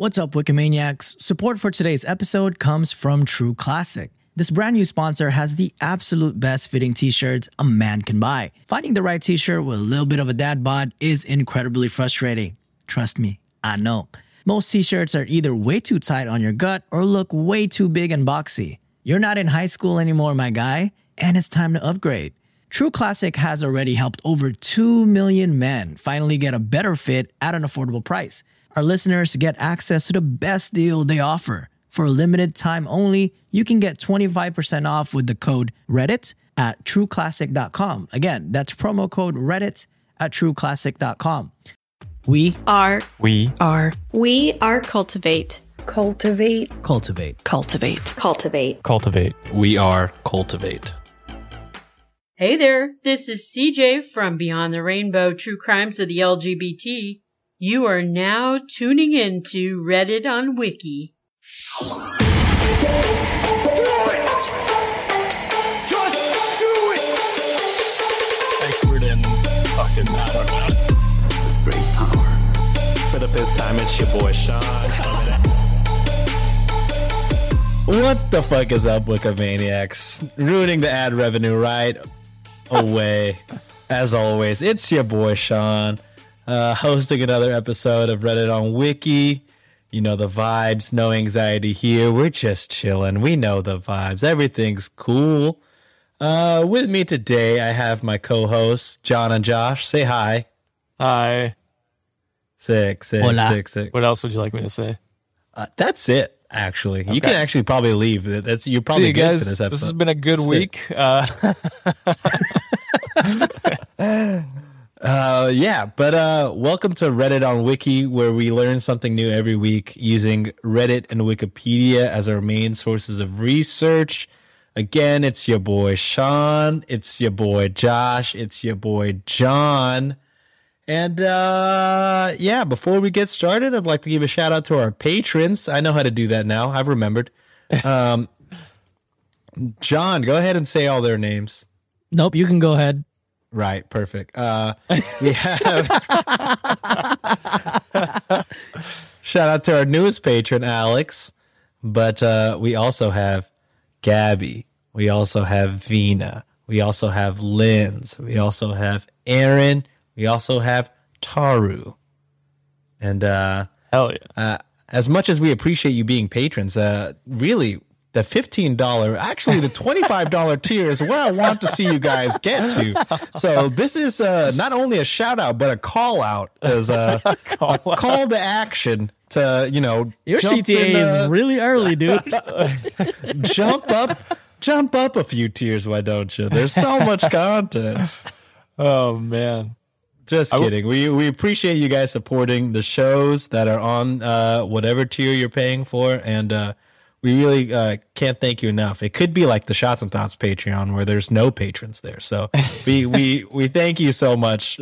What's up, Wikimaniacs? Support for today's episode comes from True Classic. This brand new sponsor has the absolute best fitting t-shirts a man can buy. Finding the right t-shirt with a little bit of a dad bod is incredibly frustrating. Trust me, I know. Most t-shirts are either way too tight on your gut or look way too big and boxy. You're not in high school anymore, my guy, and it's time to upgrade. True Classic has already helped over 2 million men finally get a better fit at an affordable price. Our listeners get access to the best deal they offer. For a limited time only, you can get 25% off with the code Reddit at trueclassic.com. Again, that's promo code Reddit at trueclassic.com. We are Cultivate. We are Cultivate. Hey there, this is CJ from Beyond the Rainbow True Crimes of the LGBT. You are now tuning in to Reddit on Wiki. Just do it! Expert in fucking, I don't know. Great power. For the fifth time, it's your boy Sean. What the fuck is up, Wikimaniacs? Ruining the ad revenue right away. As always, it's your boy Sean, hosting another episode of Reddit on Wiki. You know the vibes, no anxiety here. We're just chilling. We know the vibes. Everything's cool. With me today, I have my co-hosts, John and Josh. Say hi. Hi. Sick. What else would you like me to say? That's it. Actually, Okay. you can actually probably leave. You're probably See you good guys. for this episode. This has been a good week. Welcome to Reddit on Wiki, where we learn something new every week using Reddit and Wikipedia as our main sources of research. Again, it's your boy Sean, it's your boy Josh, it's your boy John. And before we get started, I'd like to give a shout out to our patrons. I know how to do that now. I've remembered. John, go ahead and say all their names. Nope, you can go ahead. Right, perfect. We have shout out to our newest patron, Alex. But we also have Gabby. We also have Vina. We also have Linz. We also have Aaron. We also have Taru. And Hell yeah. as much as we appreciate you being patrons, really, the $15, actually the $25 tier is where I want to see you guys get to. So this is not only a shout out, but a call out as a call to action to, Your jump CTA is really early, dude. jump up a few tiers. Why don't you? There's so much content. Oh, man. Just kidding. We appreciate you guys supporting the shows that are on whatever tier you're paying for, and we really can't thank you enough. It could be like the Shots and Thoughts Patreon where there's no patrons there. So we thank you so much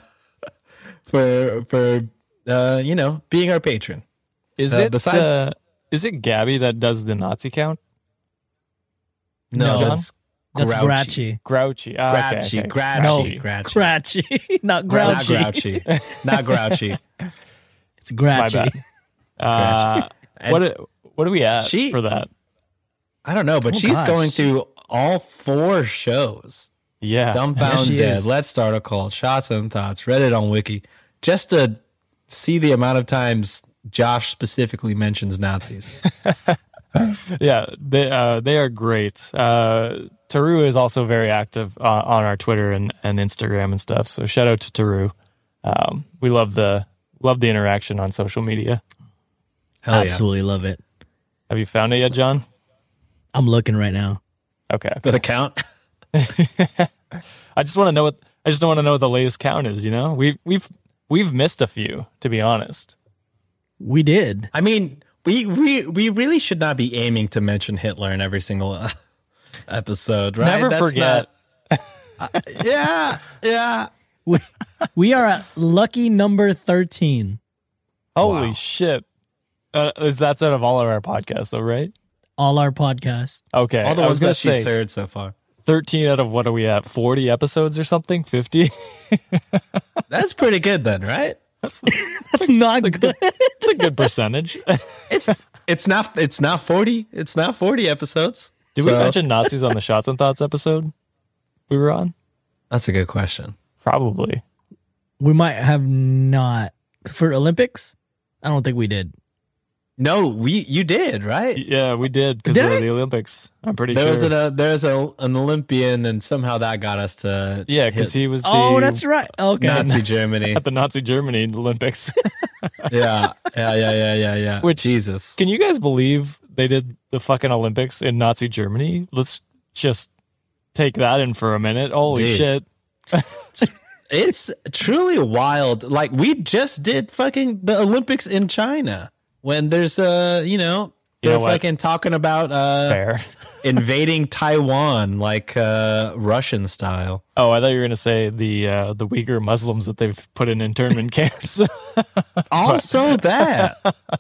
for being our patron. Is it Gabby that does the Nazi count? No, John? That's Grouchy. Grouchy. Grouchy. Okay. Grouchy, not Grouchy. Not Grouchy. It's Grouchy. My bad. What do we at for that? I don't know, but she's going through all 4 shows. Yeah. Dumbbound she Dead, is. Let's Start a Cult, Shots and Thoughts, Reddit on Wiki, just to see the amount of times Josh specifically mentions Nazis. Yeah, they are great. Taru is also very active on our Twitter and Instagram and stuff. So shout out to Taru. We love the interaction on social media. Hell Absolutely love it. Have you found it yet, John? I'm looking right now. Okay. For the count? I just want to know what the latest count is. We've missed a few, to be honest. We did. I mean, we really should not be aiming to mention Hitler in every single episode, right? Never forget. Yeah. We are at lucky number 13. Holy Wow. shit! Is that out of all of our podcasts, though, right? All our podcasts. Okay, All the I ones was gonna that she's say heard so far. 13 out of what are we at? 40 episodes or something? 50? That's pretty good then, right? That's not good. It's a good percentage. It's not 40. It's not 40 episodes. Did we mention Nazis on the Shots and Thoughts episode we were on? That's a good question. Probably. We might have not. For Olympics? I don't think we did. No, you did, right? Yeah, we did because Did of I? the Olympics. I'm pretty There sure. was an Olympian, and somehow that got us to Yeah, because hit he was the Oh, that's right. Okay. Nazi Germany. at the Nazi Germany Olympics. Yeah. Which- Jesus. Can you guys believe they did the fucking Olympics in Nazi Germany? Let's just take that in for a minute. Holy Dude. shit. It's truly wild. Like, we just did fucking the Olympics in China when there's they're know what? fucking talking about Fair. invading Taiwan like Russian style. Oh, I thought you were going to say the Uyghur Muslims that they've put in internment camps. Also that.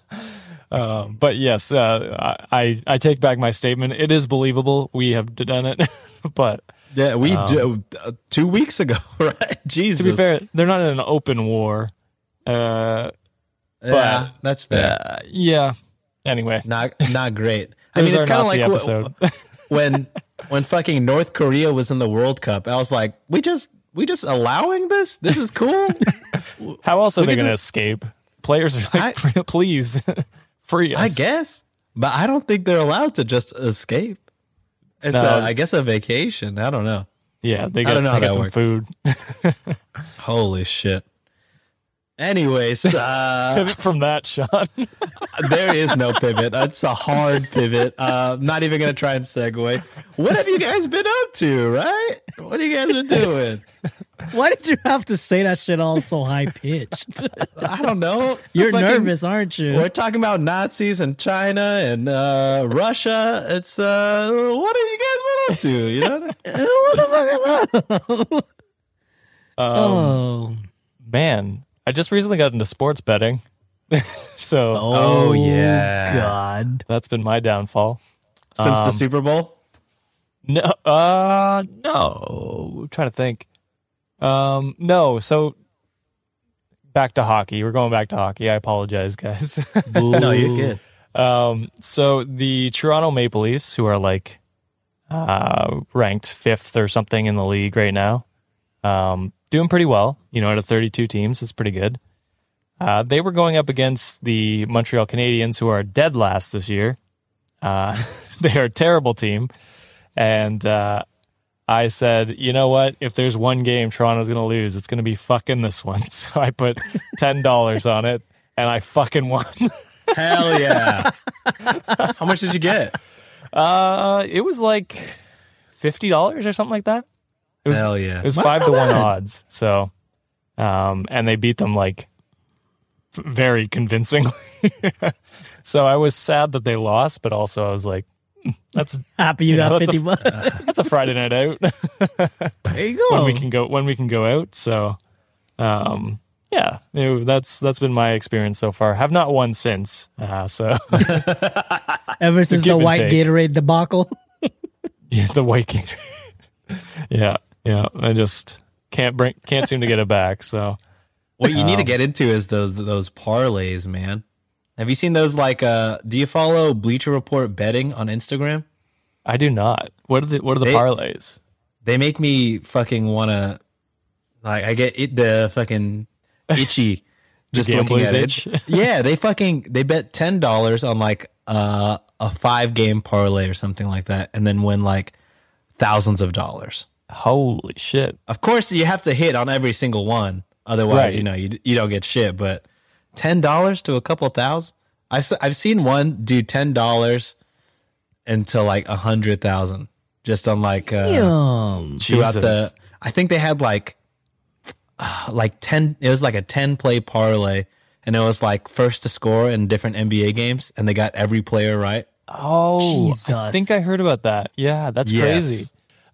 But yes, I take back my statement. It is believable. We have done it. But Yeah, we do 2 weeks ago, right? Jesus. to be fair, they're not in an open war. yeah, that's fair. Yeah. Anyway, Not great. I there's mean, it's our kind of Nazi like episode. when fucking North Korea was in the World Cup. I was like, we just allowing this? This is cool. How else are We they could going to do- escape? Players are like, please free us. I guess, but I don't think they're allowed to just escape. It's No. I guess a vacation. I don't know. Yeah, they I got, don't know how they got that some works. food. Holy shit. Anyways, Pivot from that, Sean. there is no pivot. That's a hard pivot. Not even gonna try and segue. What have you guys been up to? Right? What have you guys been doing? Why did you have to say that shit all so high pitched? I don't know. You're Fucking- nervous, aren't you? We're talking about Nazis and China and Russia. It's what have you guys been up to? You know? Oh. Man, I just recently got into sports betting. So Oh, yeah. God. that's been my downfall. Since the Super Bowl. No, no. I'm trying to think. No. So back to hockey. We're going back to hockey. I apologize, guys. No, you're good. So the Toronto Maple Leafs, who are like ranked 5th or something in the league right now, doing pretty well. Out of 32 teams, it's pretty good. They were going up against the Montreal Canadiens, who are dead last this year. They are a terrible team. And I said, you know what? If there's one game Toronto's going to lose, it's going to be fucking this one. So I put $10 on it, and I fucking won. Hell yeah. How much did you get? It was like $50 or something like that. It was, Hell yeah. It was That's 5 to not 1 bad. odds. So, and they beat them like very convincingly. So I was sad that they lost, but also I was like, that's Happy you got that's 50 bucks. that's a Friday night out There you go. when we can go out. So, yeah, that's been my experience so far. Have not won since. So Ever since the give and white take. Gatorade debacle. yeah, the white king. yeah. I just can't seem to get it back. So. What you need to get into is those parlays, man. Have you seen those? Like, do you follow Bleacher Report betting on Instagram? I do not. What are the parlays? They make me fucking want to, like, I get the fucking itchy just looking gambler's at itch? it. Yeah, they bet $10 on like a 5-game parlay or something like that, and then win like thousands of dollars. Holy shit. Of course, you have to hit on every single one, otherwise, Right. you don't get shit. But $10 to a couple thousand. I've seen one do $10 into like 100,000 just on like Damn. throughout Jesus. I think they had like 10. It was like a 10-play parlay, and it was like first to score in different NBA games, and they got every player right. Oh, I Jesus. think I heard about that. Yeah, that's Yes. crazy.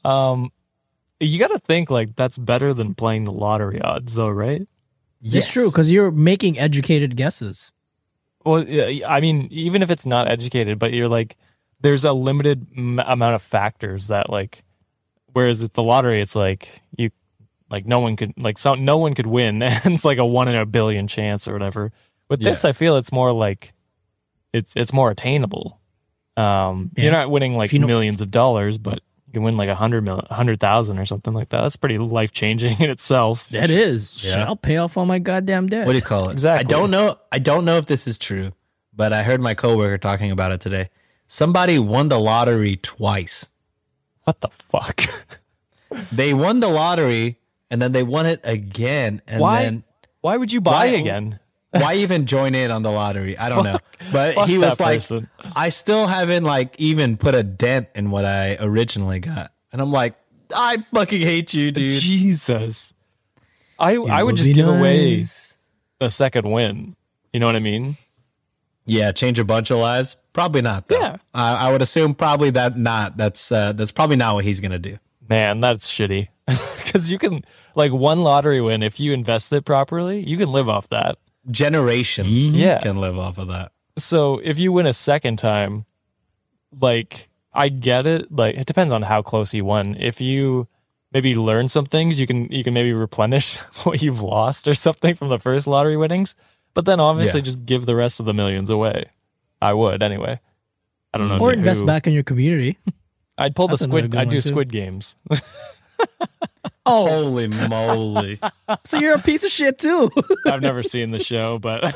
You got to think like that's better than playing the lottery odds, though, right? It's true because you're making educated guesses. Well, yeah, I mean, even if it's not educated, but you're like, there's a limited amount of factors that like, whereas at the lottery, it's like Like no one could no one could win, and it's like a 1 in a billion chance or whatever. With this, I feel it's more like it's more attainable. You're not winning like millions of dollars, but you can win like 100,000 or something like that. That's pretty life changing in itself. That is. Shit, I'll pay off all my goddamn debt. What do you call it? Exactly. I don't know if this is true, but I heard my coworker talking about it today. Somebody won the lottery twice. What the fuck? They won the lottery and then they won it again. And Why would you buy again? Why even join in on the lottery? I don't know. But fuck he was that like, person. I still haven't like even put a dent in what I originally got. And I'm like, I fucking hate you, dude. Jesus. I would just give away the second win. You know what I mean? Yeah, change a bunch of lives? Probably not, though. Yeah. I would assume probably that's probably not what he's going to do. Man, that's shitty. Because you can, like, one lottery win, if you invest it properly, you can live off that. Generations can live off of that. So if you win a second time, like, I get it. Like, it depends on how close you won. If you maybe learn some things, you can maybe replenish what you've lost or something from the first lottery winnings. But then obviously just give the rest of the millions away. I would anyway. I don't know. Or invest back in your community. I'd pull That's another good I'd one, do too. Squid Games. Oh, holy moly. So you're a piece of shit too. I've never seen the show, but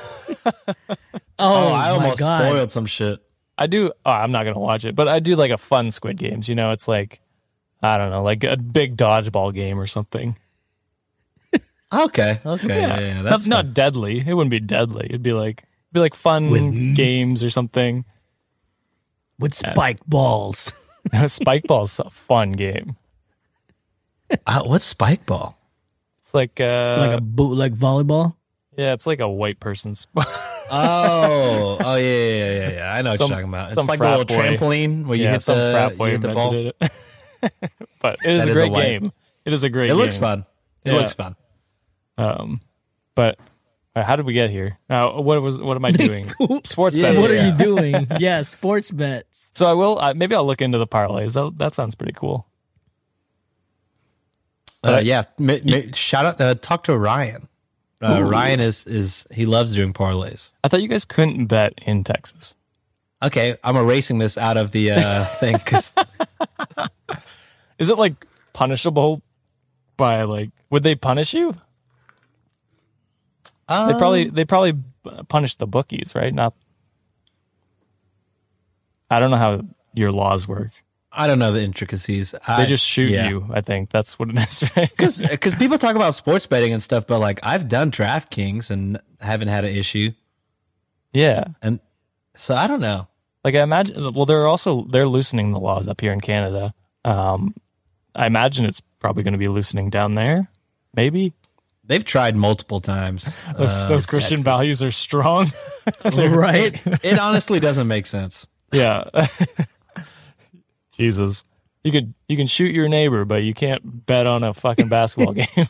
Oh, I almost God. spoiled some shit. I do. Oh, I'm not gonna watch it, but I do like a fun Squid Games. You know, it's like, I don't know, like a big dodgeball game or something. Okay. Yeah, that's not deadly. It wouldn't be deadly. It'd be like fun games or something. With spiked balls. Spike Ball's a fun game. What's Spike Ball? It's like Like a bootleg volleyball. yeah, it's like a white person's sport. Oh, yeah. I know what you're talking about. It's some like a little frat boy. trampoline where you hit some the, frat boy you hit the ball. invented it. But it is That a is great a white- game. It is a great It game. looks fun. It Yeah. looks fun. But how did we get here? What am I doing? Sports betting. What are you doing? Yeah, sports bets. So I will. Maybe I'll look into the parlays. That sounds pretty cool. Yeah. Shout out. Talk to Ryan. Ryan is he loves doing parlays. I thought you guys couldn't bet in Texas. Okay, I'm erasing this out of the thing because Is it like punishable by like? Would they punish you? They probably punish the bookies, right? Not. I don't know how your laws work. I don't know the intricacies. They just shoot you. I think that's what it is, right? Because people talk about sports betting and stuff, but like I've done DraftKings and haven't had an issue, Yeah. and so I don't know. Like I imagine. Well, they're loosening the laws up here in Canada. I imagine it's probably going to be loosening down there. Maybe They've tried multiple times. those Christian Texas. values are strong. Right? It honestly doesn't make sense. Yeah. Jesus. You can shoot your neighbor, but you can't bet on a fucking basketball game.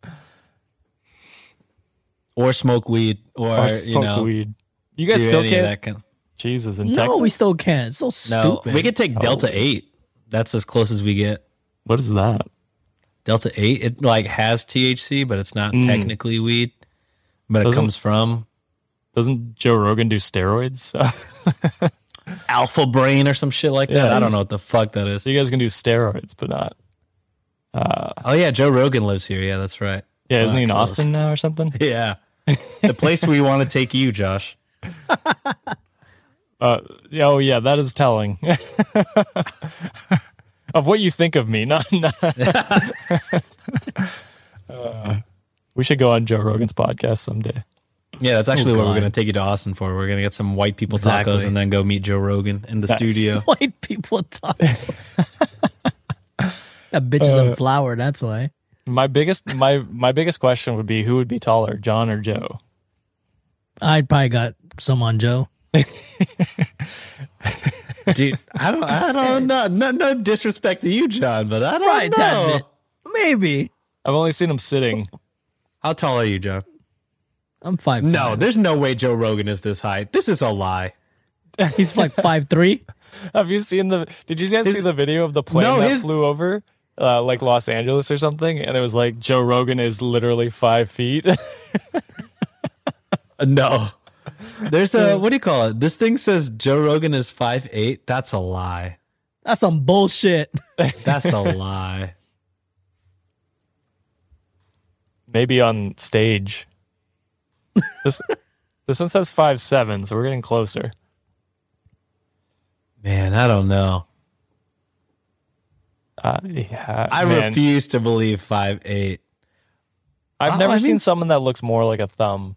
Or smoke weed, or smoke weed. You guys do still any of can't. that kind. Jesus, in No, Texas. we still can't. It's so No, stupid. we could take Delta 8. That's as close as we get. What is that? Delta 8, it like has THC, but it's not technically weed. But it Doesn't- comes from Doesn't Joe Rogan do steroids? Alpha Brain or some shit like that. Yeah, I don't know what the fuck that is. So you guys can do steroids, but not. Oh yeah, Joe Rogan lives here. Yeah, that's right. Yeah, isn't he in Close. Austin now or something? Yeah. The place we want to take you, Josh. Oh yeah, that is telling. Of what you think of me. Not we should go on Joe Rogan's podcast someday. Yeah, that's actually what we're God. going to take you to Austin for. We're going to get some white people Exactly. tacos and then go meet Joe Rogan in the Nice. studio. White people talk. That bitch is on flour, that's why. My biggest question would be, who would be taller, John or Joe? I probably got some on Joe. Dude, I don't know. No disrespect to you, John, but I don't Right, know. tad bit. Maybe. I've only seen him sitting. How tall are you, Joe? I'm 5'5". No, there's no way Joe Rogan is this height. This is a lie. He's like 5'3". Have you seen did you guys see the video of the plane No, that his- flew over? like Los Angeles or something, and it was like Joe Rogan is literally 5 feet. No. There's a, what do you call it? This thing says Joe Rogan is 5'8". That's a lie. That's some bullshit. That's a lie. Maybe on stage. This one says 5'7", so we're getting closer. Man, I don't know. Yeah, I refuse to believe 5'8". I've never seen someone that looks more like a thumb.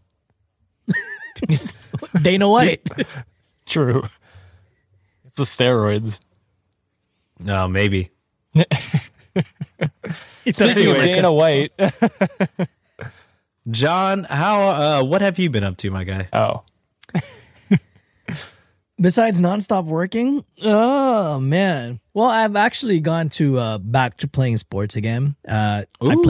Dana White. True. It's the steroids. No, maybe. Speaking of Dana White. John, what have you been up to, my guy? Oh. Besides nonstop working, oh man. Well, I've actually gone to back to playing sports again. I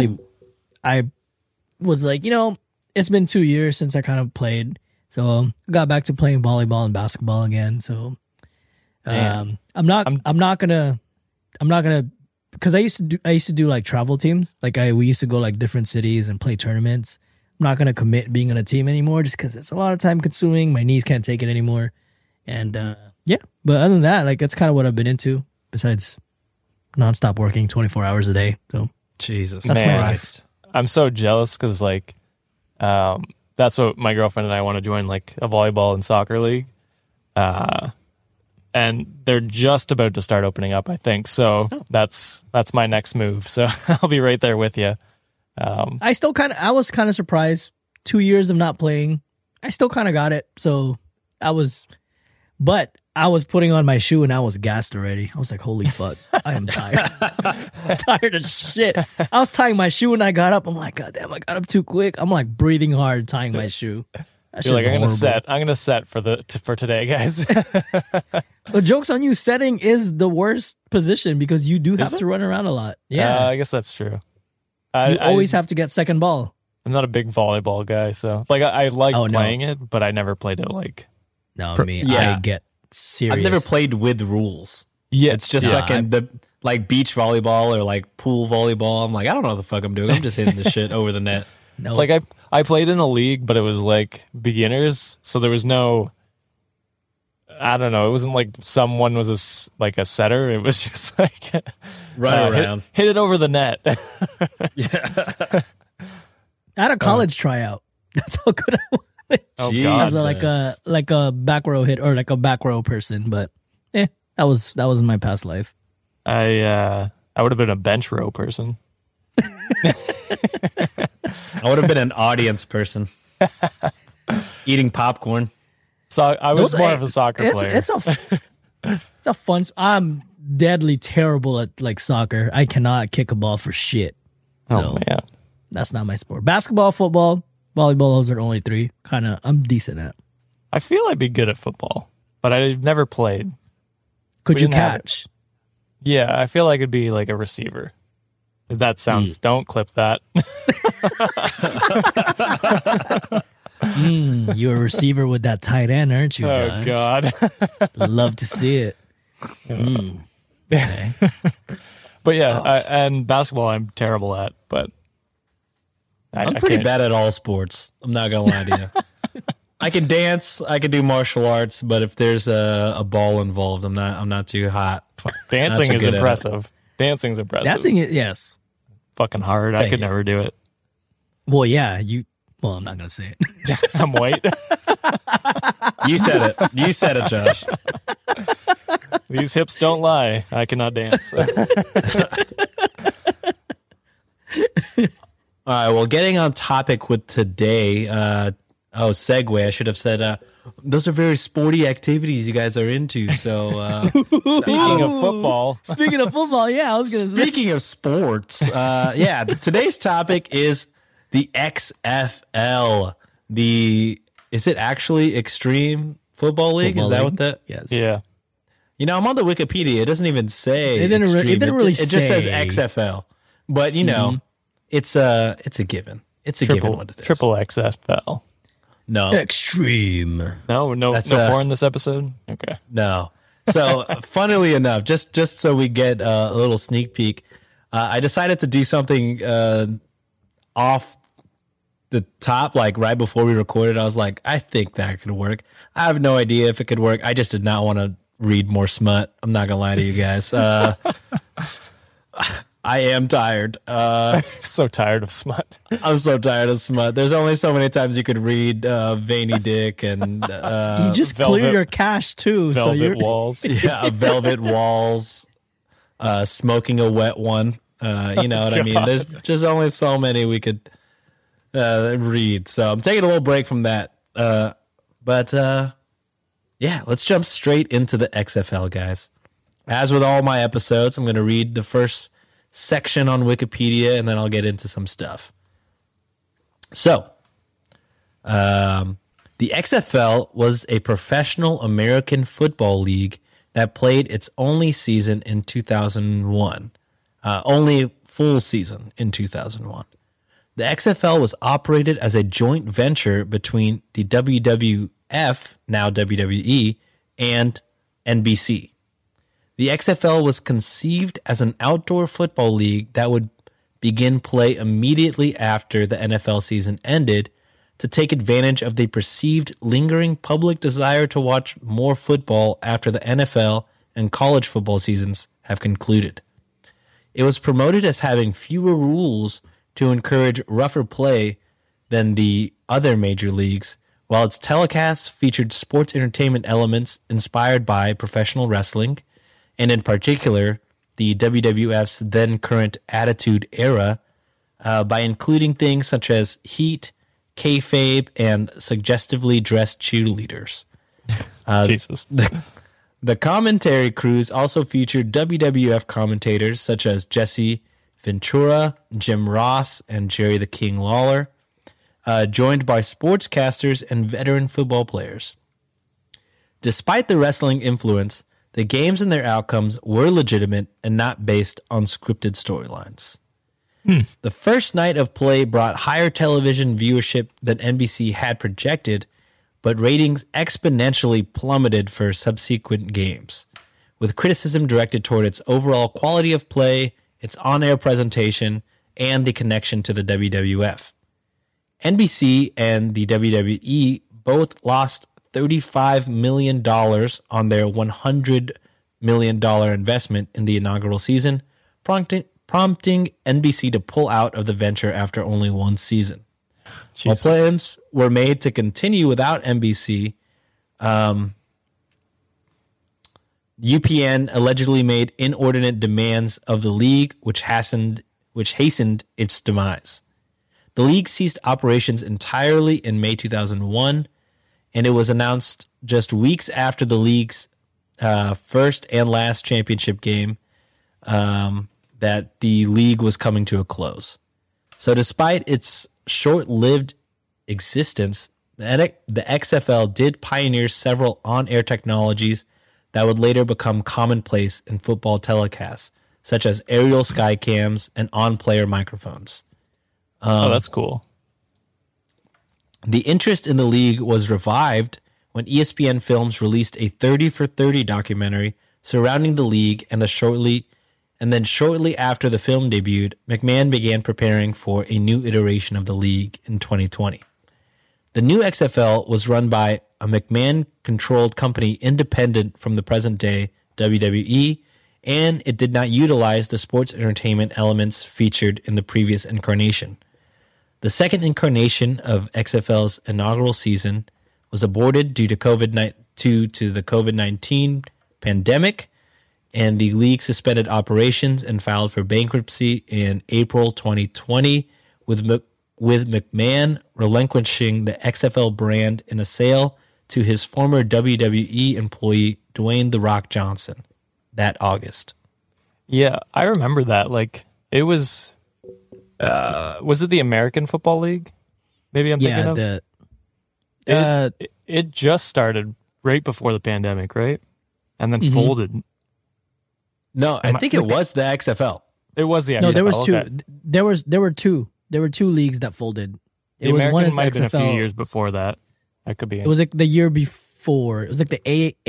was like, it's been 2 years since I kind of played, so I got back to playing volleyball and basketball again. So I'm not gonna because I used to do like travel teams. Like we used to go like different cities and play tournaments. I'm not gonna commit being on a team anymore just because it's a lot of time consuming. My knees can't take it anymore. And yeah, but other than that, like that's kind of what I've been into. Besides nonstop working 24 hours a day. So Jesus, that's my life. I'm so jealous because like that's what my girlfriend and I want to join, like a volleyball and soccer league. And they're just about to start opening up, I think. So that's my next move. So I'll be right there with you. I was kind of surprised. 2 years of not playing, I still kind of got it. So but I was putting on my shoe and I was gassed already. I was like, holy fuck, I am tired. I'm tired as shit. I was tying my shoe and I got up. I'm like, God damn, I got up too quick. I'm like breathing hard tying my shoe. You're like, I'm gonna set for today, guys. The joke's on you. Setting is the worst position because you do have to run around a lot. Yeah, I guess that's true. You always have to get second ball. I'm not a big volleyball guy, so like I like playing it, but I never played it like. No, I get serious. I've never played with rules. Yeah, it's just like beach volleyball or like pool volleyball. I'm like, I don't know what the fuck I'm doing. I'm just hitting the shit over the net. No. Like I played in a league, but it was like beginners, so there was no. I don't know. It wasn't like someone was a setter. It was just like run around, hit it over the net. Yeah. I had a college tryout. That's how good I was. Oh God! As like a back row hit or like a back row person, but that was my past life. I would have been a bench row person. I would have been an audience person, eating popcorn. So I was more of a soccer player. It's a fun. I'm deadly terrible at like soccer. I cannot kick a ball for shit. Oh man, that's not my sport. Basketball, football, volleyball. Those are only three. I'm decent at. I feel I'd be good at football, but I've never played. Could you catch? Yeah, I feel like it'd be like a receiver. If that sounds, don't clip that. You're a receiver with that tight end, aren't you, Josh? Oh, God. Love to see it. Okay. But yeah, and basketball I'm terrible at, but I'm pretty bad at all sports. I'm not going to lie to you. I can dance, I can do martial arts, but if there's a ball involved, I'm not too hot. Dancing is impressive. Dancing's impressive. Dancing, yes. Fucking hard. I could never do it. Well, yeah, well, I'm not going to say it. I'm white. You said it, Josh. These hips don't lie. I cannot dance. All right, well, getting on topic with today, segue, I should have said, those are very sporty activities you guys are into. So, speaking of football, yeah, I was going to say. Speaking of sports, today's topic is the XFL. Is it actually Extreme Football League? Is that what that? Yes. Yeah. I'm on the Wikipedia. It doesn't even say. It didn't really say. It just says XFL. But it's a given. It's a given what it is. Triple XFL. No. Extreme. No porn this episode? Okay. No. So, funnily enough, just so we get a little sneak peek, I decided to do something off the top, like right before we recorded. I was like, I think that could work. I have no idea if it could work. I just did not want to read more smut. I'm not gonna lie to you guys. I am tired. So tired of smut. I'm so tired of smut. There's only so many times you could read Veiny Dick and You just velvet- clear your cache too. So Velvet you're walls. yeah, velvet walls, smoking a wet one. You know what I mean? There's just only so many we could read. So I'm taking a little break from that. But yeah, let's jump straight into the XFL, guys. As with all my episodes, I'm going to read the first section on Wikipedia, and then I'll get into some stuff. So, the XFL was a professional American football league that played its only season in 2001. Only full season in 2001. The XFL was operated as a joint venture between the WWF, now WWE, and NBC. The XFL was conceived as an outdoor football league that would begin play immediately after the NFL season ended to take advantage of the perceived lingering public desire to watch more football after the NFL and college football seasons have concluded. It was promoted as having fewer rules to encourage rougher play than the other major leagues, while its telecasts featured sports entertainment elements inspired by professional wrestling, and in particular, the WWF's then current Attitude Era, by including things such as heat, kayfabe, and suggestively dressed cheerleaders. Jesus. The commentary crews also featured WWF commentators such as Jesse Ventura, Jim Ross, and Jerry the King Lawler, joined by sportscasters and veteran football players. Despite the wrestling influence, the games and their outcomes were legitimate and not based on scripted storylines. The first night of play brought higher television viewership than NBC had projected, but ratings exponentially plummeted for subsequent games, with criticism directed toward its overall quality of play, its on-air presentation, and the connection to the WWF. NBC and the WWE both lost $35 million on their $100 million investment in the inaugural season, prompting NBC to pull out of the venture after only one season. Jesus. While plans were made to continue without NBC, UPN allegedly made inordinate demands of the league, which hastened its demise. The league ceased operations entirely in May 2001, and it was announced just weeks after the league's first and last championship game that the league was coming to a close. So despite its short-lived existence, the XFL did pioneer several on-air technologies that would later become commonplace in football telecasts, such as aerial sky cams and on-player microphones. Oh, that's cool. The interest in the league was revived when ESPN Films released a 30 for 30 documentary surrounding the league, and then shortly after the film debuted, McMahon began preparing for a new iteration of the league in 2020. The new XFL was run by a McMahon-controlled company independent from the present-day WWE, and it did not utilize the sports entertainment elements featured in the previous incarnation. The second incarnation of XFL's inaugural season was aborted due to the COVID-19 pandemic, and the league suspended operations and filed for bankruptcy in April 2020, with McMahon relinquishing the XFL brand in a sale to his former WWE employee Dwayne "The Rock" Johnson that August. Yeah, I remember that. Like, it was it the American Football League? Maybe I'm thinking of? It just started right before the pandemic, right? And then folded. No, I think it was the XFL. It was the XFL. No, there was two. Okay. There were two. There were two leagues that folded. The American might have been a few years before that. That could be. It was like the year before. It was like the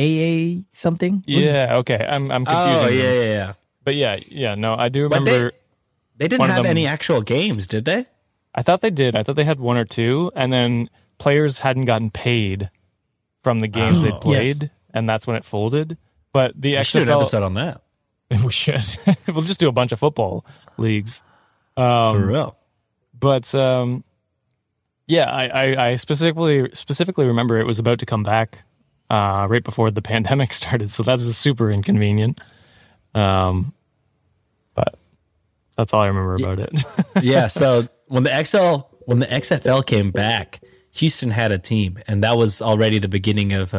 AA something. Yeah. Okay. I'm confusing. Oh yeah. But yeah. No, I do remember. They didn't One of have them- any actual games, did they? I thought they did. I thought they had one or two, and then players hadn't gotten paid from the games they'd played, Yes. and that's when it folded. But the We should do an XFL, episode on that. we should. We'll just do a bunch of football leagues. For real. But yeah, I specifically remember it was about to come back right before the pandemic started, so that is super inconvenient. But that's all I remember about it. Yeah, so when the XFL came back, Houston had a team, and that was already the beginning of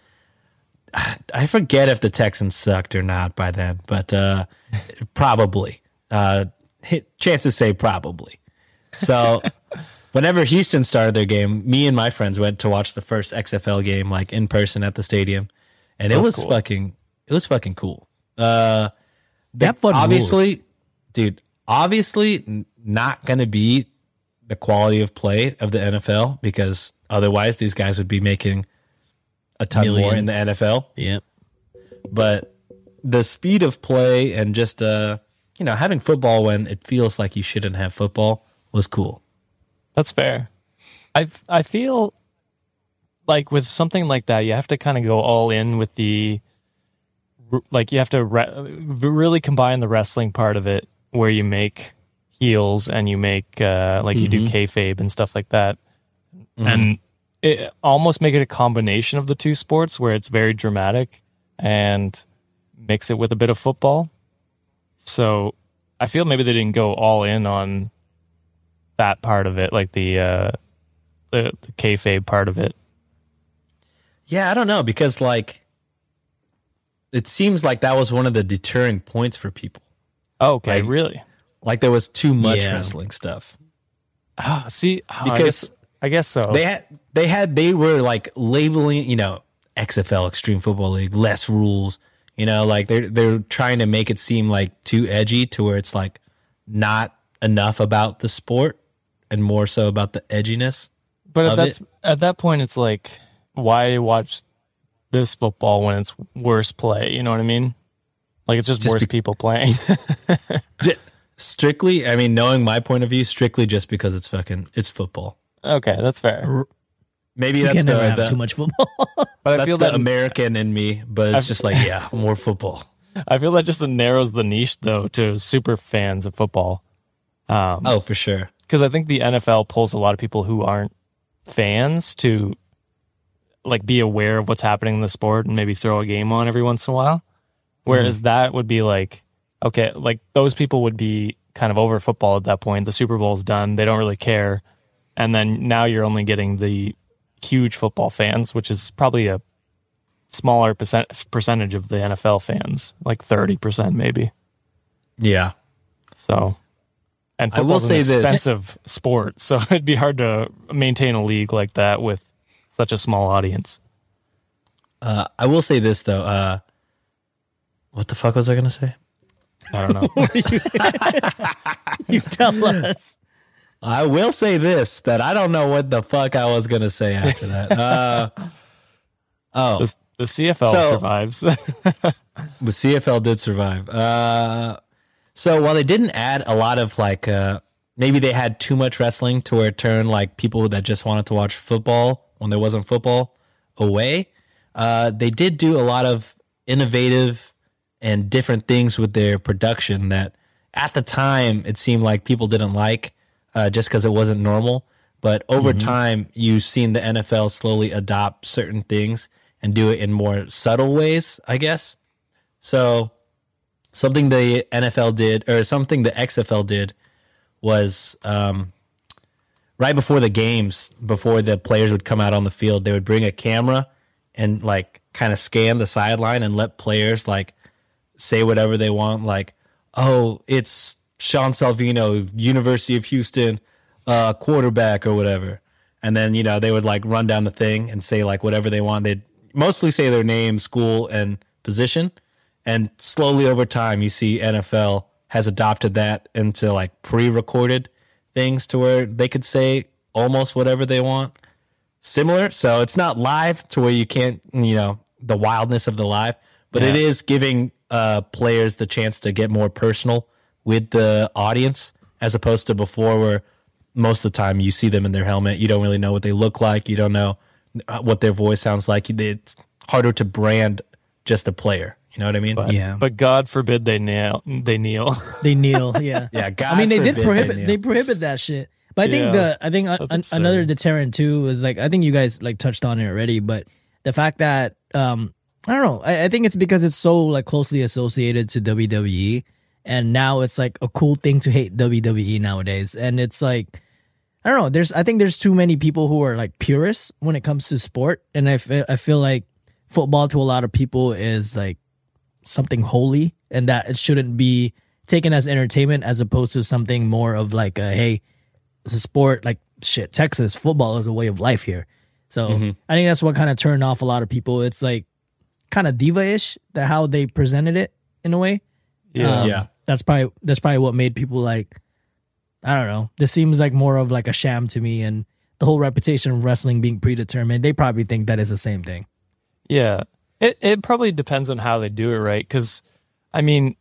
I forget if the Texans sucked or not by then, but probably. Chances say probably. So whenever Houston started their game, me and my friends went to watch the first XFL game like in person at the stadium, and it was cool. fucking cool. That FUT obviously, dude, not going to be the quality of play of the NFL, because otherwise these guys would be making a ton more in the Millions. NFL. Yep. But the speed of play and just having football when it feels like you shouldn't have football was cool. That's fair. I feel like with something like that, you have to kind of go all in with you have to really combine the wrestling part of it, where you make heels and you make you do kayfabe and stuff like that, and it almost make it a combination of the two sports where it's very dramatic and mix it with a bit of football. So I feel maybe they didn't go all in on that part of it, like the kayfabe part of it. Yeah, I don't know, because it seems like that was one of the deterring points for people. Oh, okay, Like- really? Like there was too much Yeah. wrestling stuff. See, Because I guess so. they were like labeling, XFL, Extreme Football League, less rules. Like they're trying to make it seem like too edgy, to where it's like not enough about the sport and more so about the edginess. But of at that point, it's like, why watch this football when it's worse play? You know what I mean? Like, it's just worse people playing. Strictly, I mean, knowing my point of view, strictly just because it's football. Okay, that's fair. Maybe You that's can never have the too much football. But I that's feel the that American in me, but it's just like, yeah, more football. I feel that just narrows the niche though to super fans of football. Oh, for sure. Because I think the NFL pulls a lot of people who aren't fans to like be aware of what's happening in the sport and maybe throw a game on every once in a while. Whereas that would be like, okay, like those people would be kind of over football at that point. The Super Bowl's done. They don't really care. And then now you're only getting the huge football fans, which is probably a smaller percentage of the NFL fans, like 30% maybe. Yeah. So, and I will football's an say this. expensive sport, so it'd be hard to maintain a league like that with such a small audience. I will say this though. What the fuck was I gonna say? I don't know. You tell us. I will say this, that I don't know what the fuck I was gonna say after that. The CFL So- survives. The CFL did survive. So while they didn't add a lot of maybe they had too much wrestling to where it turned like people that just wanted to watch football when there wasn't football away, they did do a lot of innovative and different things with their production that at the time it seemed like people didn't like just because it wasn't normal. But over time, you've seen the NFL slowly adopt certain things and do it in more subtle ways, I guess. So something the NFL did, or something the XFL did, was right before the games, before the players would come out on the field, they would bring a camera and like kind of scan the sideline and let players like say whatever they want, like, oh, it's Sean Salvino, University of Houston quarterback or whatever. And then, they would like run down the thing and say like whatever they want. They'd mostly say their name, school, and position. And slowly over time, you see NFL has adopted that into like pre-recorded things to where they could say almost whatever they want. Similar. So it's not live to where you can't, the wildness of the live, but it is giving players the chance to get more personal with the audience, as opposed to before, where most of the time you see them in their helmet, you don't really know what they look like, you don't know what their voice sounds like. It's harder to brand just a player. You know what I mean? But God forbid they kneel. They kneel. Yeah. Yeah. God I mean, they did forbid they prohibit that shit. But I think another deterrent too is like, I think you guys like touched on it already, but the fact that I don't know, I think it's because it's so like closely associated to WWE, and now it's like a cool thing to hate WWE nowadays, and it's like, I don't know, I think there's too many people who are like purists when it comes to sport, and I feel like football to a lot of people is like something holy, and that it shouldn't be taken as entertainment as opposed to something more of like a, hey, it's a sport. Like shit, Texas football is a way of life here. So I think that's what kind of turned off a lot of people. It's like kind of diva-ish, that how they presented it in a way. Yeah. That's probably what made people like, I don't know, this seems like more of like a sham to me, and the whole reputation of wrestling being predetermined, they probably think that is the same thing. Yeah. It probably depends on how they do it, right? Because, I mean,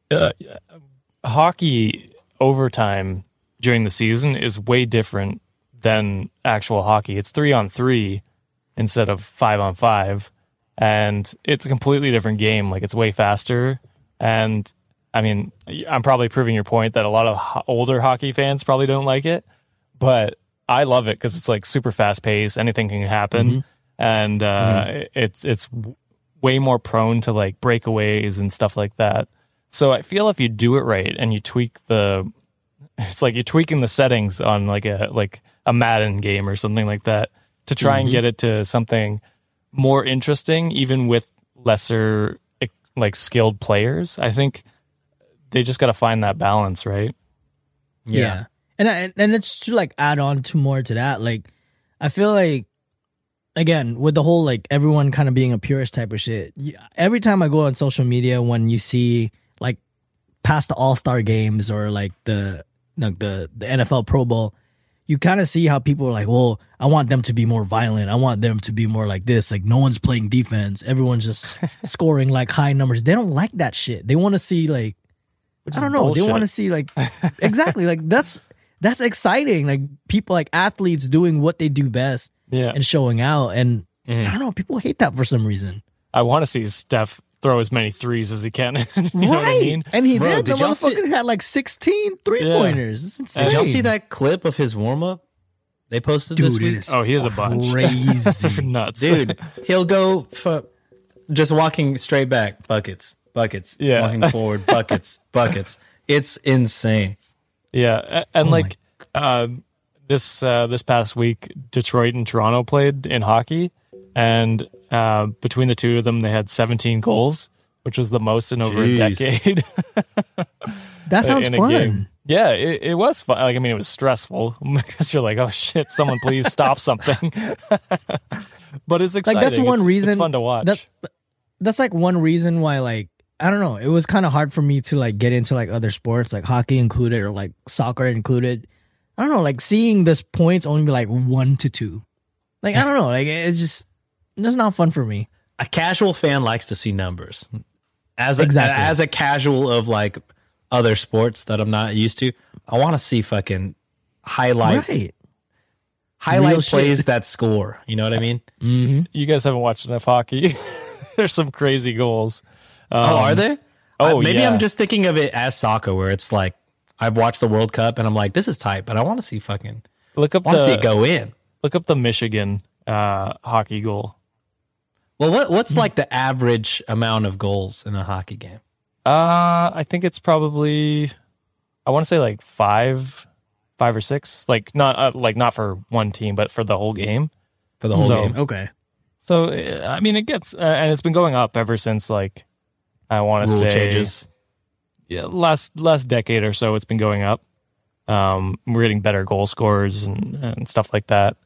hockey overtime during the season is way different than actual hockey. It's 3-on-3 instead of 5-on-5, and it's a completely different game. Like, it's way faster. And I mean, I'm probably proving your point that a lot of older hockey fans probably don't like it, but I love it because it's like super fast paced. Anything can happen, and it's way more prone to like breakaways and stuff like that. So I feel if you do it right and you tweak it's like you're tweaking the settings on like a Madden game or something like that to try and get it to something more interesting, even with lesser like skilled players. I think they just got to find that balance, right? Yeah. And it's to like add on to more to that. Like, I feel like, again, with the whole like everyone kind of being a purist type of shit, every time I go on social media, when you see like past the All-Star games or like the NFL Pro Bowl, you kind of see how people are like, well, I want them to be more violent. I want them to be more like this. Like, no one's playing defense. Everyone's just scoring like high numbers. They don't like that shit. They want to see like, I don't know. Bullshit. They want to see like, exactly. Like that's exciting. Like people, like athletes doing what they do best and showing out. And I don't know, people hate that for some reason. I want to see Steph throw as many threes as he can. You know what I mean? And he Bro, did. The did y'all motherfucker had like 16 3-pointers. It's insane. Did y'all see that clip of his warm up they posted this week? Oh, he has a bunch. Crazy. Nuts. Dude, he'll go just walking straight back, buckets. Yeah. Walking forward, buckets. It's insane. Yeah, and this past week, Detroit and Toronto played in hockey, and between the two of them, they had 17 goals, which was the most in over a decade. That sounds in a fun. game. Yeah, it was fun. Like, I mean, it was stressful because you're like, oh shit, someone please stop something. But it's exciting. Like that's one reason. It's fun to watch. That's like one reason why, like, I don't know, it was kind of hard for me to like get into like other sports, like hockey included or like soccer included. I don't know, like seeing this points only be like 1-2. Like, I don't know, like it's just not fun for me. A casual fan likes to see numbers. As a casual of like other sports that I'm not used to, I want to see fucking highlight Real plays shit. that score. You know what I mean? Mm-hmm. You guys haven't watched enough hockey. There's some crazy goals. Are there? Maybe yeah. I'm just thinking of it as soccer, where it's like I've watched the World Cup and I'm like, this is tight, but I want to see fucking. Look up see it go in. Look up the Michigan hockey goal. Well, what's like the average amount of goals in a hockey game? I think it's probably, I want to say like five or six. Like not for one team, but for the whole game. For the whole game. Okay. So I mean, it gets and it's been going up ever since like I want to Rule say changes. Yeah, last decade or so, it's been going up. We're getting better goal scorers and stuff like that.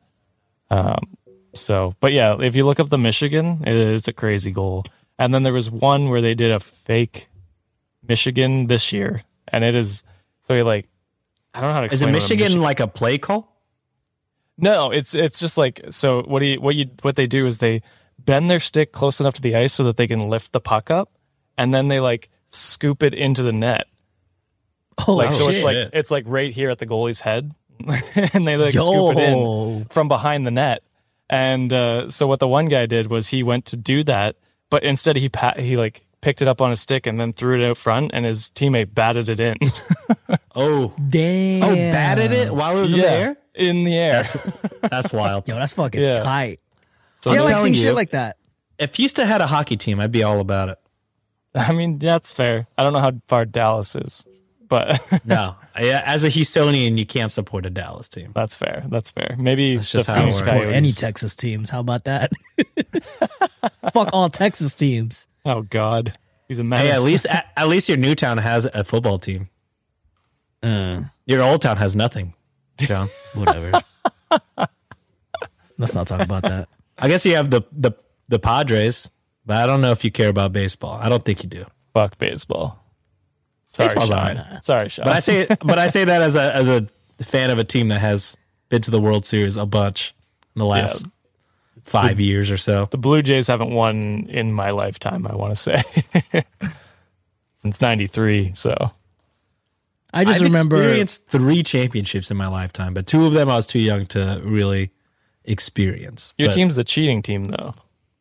But yeah, if you look up the Michigan, it's a crazy goal. And then there was one where they did a fake Michigan this year, and it is so you're like, I don't know how to Is it explain. Michigan like a play call? No, it's just like, so what they do is they bend their stick close enough to the ice so that they can lift the puck up, and then they like scoop it into the net. Oh, Like so, shit. it's like right here at the goalie's head, and they like scoop it in from behind the net. And so what the one guy did was he went to do that, but instead he like picked it up on a stick and then threw it out front, and his teammate batted it in. Oh, Damn. oh, batted it while it was in the air. In the air. That's wild. Yo, that's fucking Yeah. tight. So See, I like telling seeing you. shit like that. If Houston had a hockey team, I'd be all about it. I mean, that's fair. I don't know how far Dallas is, but No, as a Houstonian, you can't support a Dallas team. that's fair. That's fair. Maybe That's the just how it Phoenix works. Or Coyotes. any Texas teams. How about that? Fuck all Texas teams. Oh God, he's a menace. Hey, at least your new town has a football team. Your old town has nothing, John. Whatever. Let's not talk about that. I guess you have the Padres, but I don't know if you care about baseball. I don't think you do. Fuck baseball. Sorry, Baseball's Sean. alright. Sorry, Sean. But I say that as a fan of a team that has been to the World Series a bunch in the last 5 years or so. the Blue Jays haven't won in my lifetime. I want to say since '93. So I just I've remember. experienced 3 championships in my lifetime, but 2 of them I was too young to really experience. your But, team's the cheating team, though.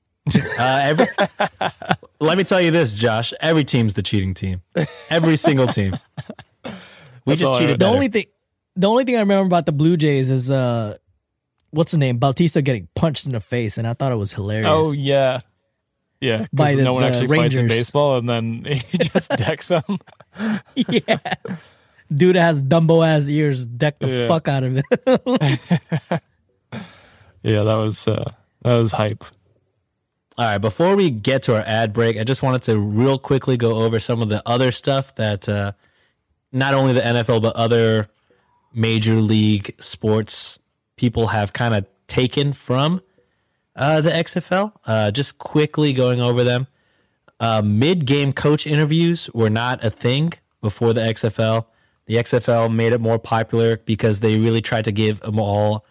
let me tell you this, Josh. Every team's the cheating team. Every single team. We That's all just I cheated heard. better. The only thing I remember about the Blue Jays is what's his name? Bautista getting punched in the face, and I thought it was hilarious. Oh yeah, yeah. By Because no one the actually fights in Rangers. baseball, and then he just decks them. Yeah. Dude has Dumbo ass ears, deck the Yeah. fuck out of it. Yeah, that was hype. All right, before we get to our ad break, I just wanted to real quickly go over some of the other stuff that not only the NFL, but other major league sports people have kind of taken from the XFL. Just quickly going over them. Mid-game coach interviews were not a thing before the XFL. The XFL made it more popular because they really tried to give a more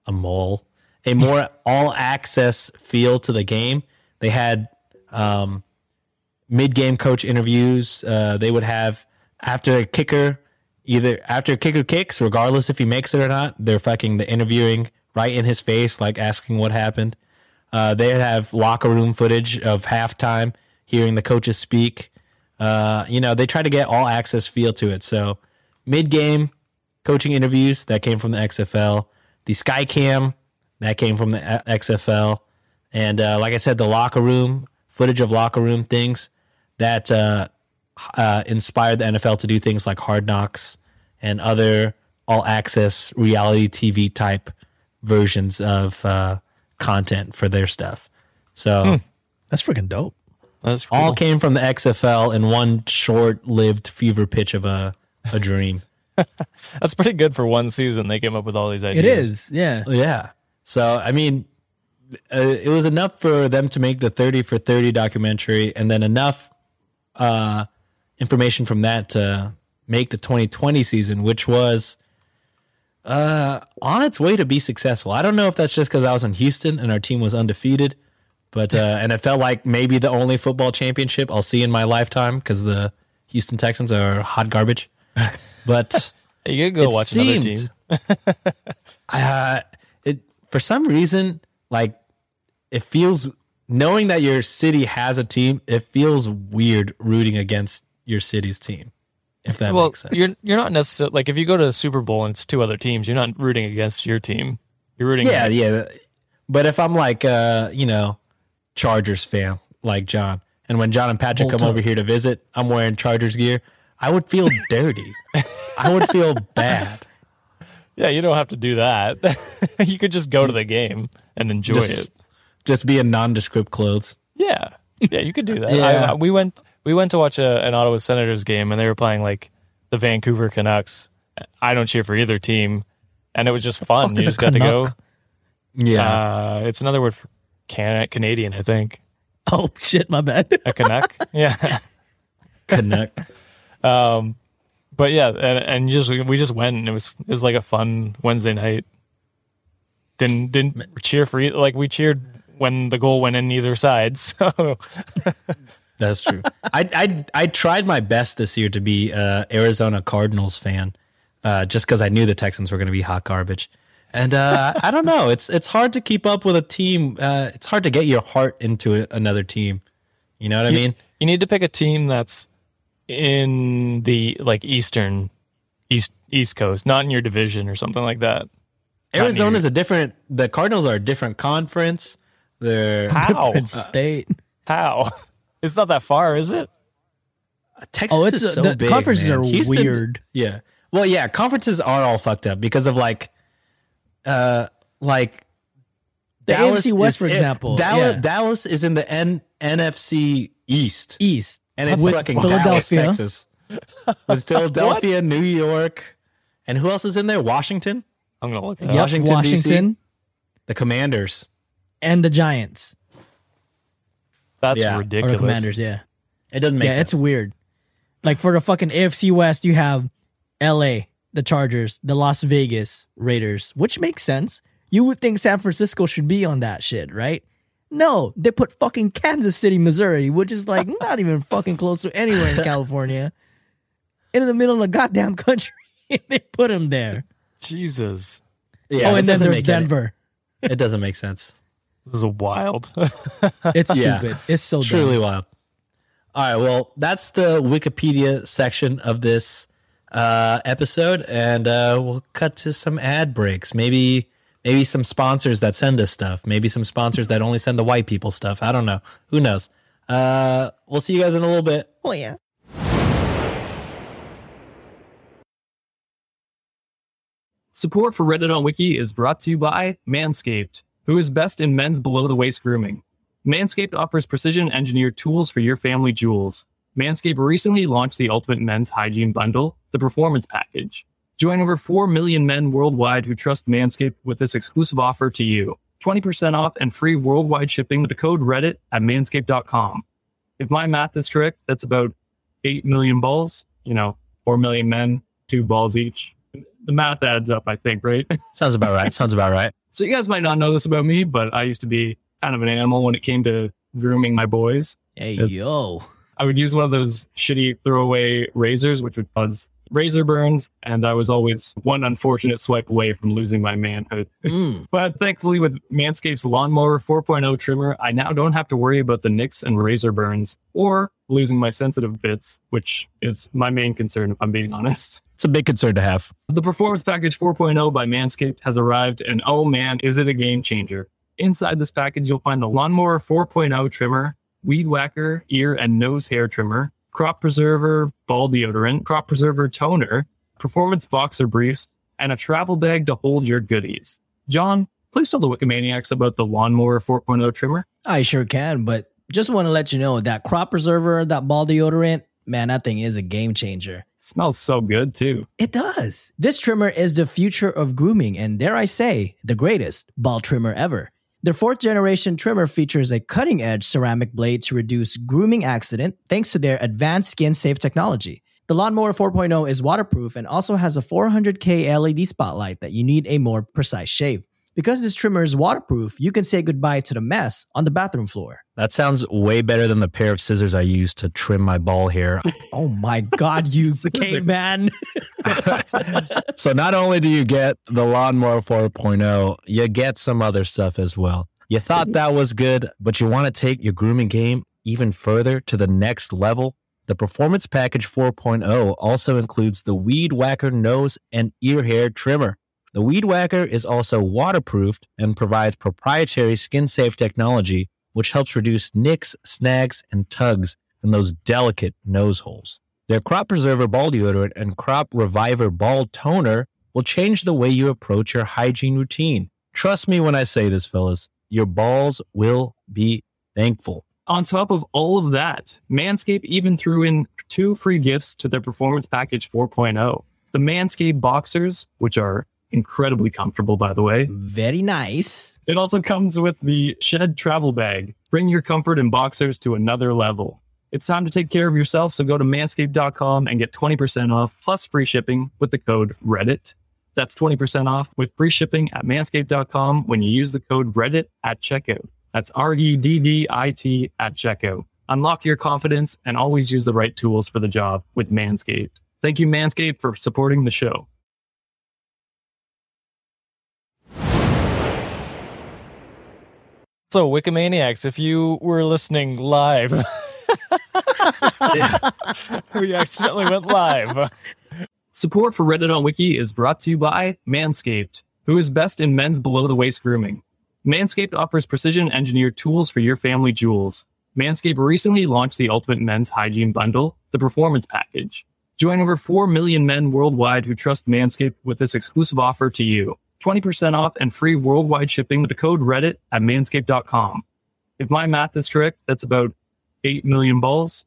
all-access feel to the game. They had mid-game coach interviews. They would have after a kicker kicks, regardless if he makes it or not, they're fucking the interviewing right in his face, like asking what happened. They'd have locker room footage of halftime, hearing the coaches speak. They try to get all-access feel to it. So mid-game coaching interviews, that came from the XFL. The Skycam, that came from the XFL. And like I said, the locker room, footage of locker room things, that inspired the NFL to do things like Hard Knocks and other all-access reality TV type versions of content for their stuff. So That's freaking dope. That's cool. all came from the XFL in one short-lived fever pitch of a dream. That's pretty good for one season. They came up with all these ideas. It is, yeah. Yeah. So, I mean, it was enough for them to make the 30 for 30 documentary, and then enough information from that to make the 2020 season, which was on its way to be successful. I don't know if that's just because I was in Houston and our team was undefeated, but and it felt like maybe the only football championship I'll see in my lifetime because the Houston Texans are hot garbage. But You could go it watch another seemed- team. for some reason, like, it feels, knowing that your city has a team, it feels weird rooting against your city's team, if that Well, makes sense. you're not necessarily like if you go to a Super Bowl and it's 2 other teams, you're not rooting against your team. You're rooting. Yeah. But if I'm like, Chargers fan, like John, and when John and Patrick Bolt come up. over here to visit, I'm wearing Chargers gear, I would feel dirty. I would feel bad. Yeah, you don't have to do that. You could just go to the game and enjoy it. Just be in nondescript clothes. Yeah, you could do that. Yeah. We went to watch an Ottawa Senators game, and they were playing like the Vancouver Canucks. I don't cheer for either team, and it was just fun. Fuck You is a just got to go. Canuck? Yeah. It's another word for Canadian, I think. Oh shit, my bad. A Canuck. Yeah. Canuck. But yeah, and we just went, and it was like a fun Wednesday night. Didn't cheer for like we cheered when the goal went in either side. So That's true. I tried my best this year to be a Arizona Cardinals fan, just because I knew the Texans were going to be hot garbage. And I don't know. It's hard to keep up with a team. It's hard to get your heart into another team. You know what I mean? You need to pick a team that's in the like East Coast, not in your division or something like that. Arizona's the Cardinals are a different conference. They're Different state. How? It's not that far, is it? Texas is so the big. conferences man. are Houston- weird. Yeah. Well, yeah, conferences are all fucked up because of like The Dallas AFC West, is- for example. Dallas is in the NFC East. East. And it's With fucking Dallas, Philadelphia. Texas. With Philadelphia, New York. And who else is in there? Washington? I'm gonna look it Yep, up. Washington, Washington The Commanders. and the Giants. That's Yeah. Or ridiculous. the Commanders, yeah. It doesn't make Yeah, sense. it's weird. Like for the fucking AFC West, you have LA, the Chargers, the Las Vegas Raiders, which makes sense. You would think San Francisco should be on that shit, right? No, they put fucking Kansas City, Missouri, which is like not even fucking close to anywhere in California. In the middle of the goddamn country. They put him there. Jesus, Yeah, oh, this and then doesn't there's make any- Denver. It doesn't make sense. this is wild. It's Yeah. stupid. It's so Truly dumb. wild. All right, well, that's the Wikipedia section of this episode, and we'll cut to some ad breaks. Maybe some sponsors that send us stuff. Maybe some sponsors that only send the white people stuff. I don't know. Who knows? We'll see you guys in a little bit. Oh, yeah. Support for Reddit on Wiki is brought to you by Manscaped, who is best in men's below-the-waist grooming. Manscaped offers precision-engineered tools for your family jewels. Manscaped recently launched the Ultimate Men's Hygiene Bundle, the Performance Package. Join over 4 million men worldwide who trust Manscaped with this exclusive offer to you. 20% off and free worldwide shipping with the code Reddit at manscaped.com. If my math is correct, that's about 8 million balls. 4 million men, 2 balls each. The math adds up, I think, right? Sounds about right. So you guys might not know this about me, but I used to be kind of an animal when it came to grooming my boys. Hey, It's- yo. I would use one of those shitty throwaway razors, which would cause razor burns, and I was always one unfortunate swipe away from losing my manhood. Mm. But thankfully, with Manscaped's Lawnmower 4.0 trimmer, I now don't have to worry about the nicks and razor burns or losing my sensitive bits, which is my main concern, if I'm being honest. It's a big concern to have. The Performance Package 4.0 by Manscaped has arrived, and oh man, is it a game changer. Inside this package, you'll find the Lawnmower 4.0 trimmer, Weed Whacker ear and nose hair trimmer, Crop Preserver ball deodorant, Crop Preserver toner, Performance boxer briefs, and a travel bag to hold your goodies. John, please tell the Wikimaniacs about the Lawnmower 4.0 trimmer. I sure can, but just want to let you know that crop preserver, that ball deodorant, man, that thing is a game changer. It smells so good too. It does. This trimmer is the future of grooming and, dare I say, the greatest ball trimmer ever. Their 4th generation trimmer features a cutting edge ceramic blade to reduce grooming accident thanks to their advanced skin safe technology. The Lawnmower 4.0 is waterproof and also has a 400K LED spotlight that you need a more precise shave. Because this trimmer is waterproof, you can say goodbye to the mess on the bathroom floor. That sounds way better than the pair of scissors I used to trim my ball hair. Oh my God, you Scissors. caveman. So not only do you get the Lawnmower 4.0, you get some other stuff as well. You thought that was good, but you want to take your grooming game even further to the next level? The Performance Package 4.0 also includes the Weed Whacker nose and ear hair trimmer. The Weed Whacker is also waterproofed and provides proprietary skin-safe technology, which helps reduce nicks, snags, and tugs in those delicate nose holes. Their Crop Preserver ball deodorant and Crop Reviver ball toner will change the way you approach your hygiene routine. Trust me when I say this, fellas. Your balls will be thankful. On top of all of that, Manscaped even threw in 2 free gifts to their Performance Package 4.0. The Manscaped Boxers, which are incredibly comfortable, by the way. Very nice. It also comes with the Shed Travel Bag. Bring your comfort in boxers to another level. It's time to take care of yourself, so go to manscaped.com and get 20% off plus free shipping with the code Reddit. That's 20% off with free shipping at manscaped.com when you use the code Reddit at checkout. That's REDDIT at checkout. Unlock your confidence and always use the right tools for the job with Manscaped. Thank you, Manscaped, for supporting the show. So, Wikimaniacs, if you were listening live, we accidentally went live. Support for Reddit on Wiki is brought to you by Manscaped, who is best in men's below-the-waist grooming. Manscaped offers precision-engineered tools for your family jewels. Manscaped recently launched the Ultimate Men's Hygiene Bundle, the Performance Package. Join over 4 million men worldwide who trust Manscaped with this exclusive offer to you. 20% off and free worldwide shipping with the code Reddit at manscaped.com. If my math is correct, that's about 8 million balls.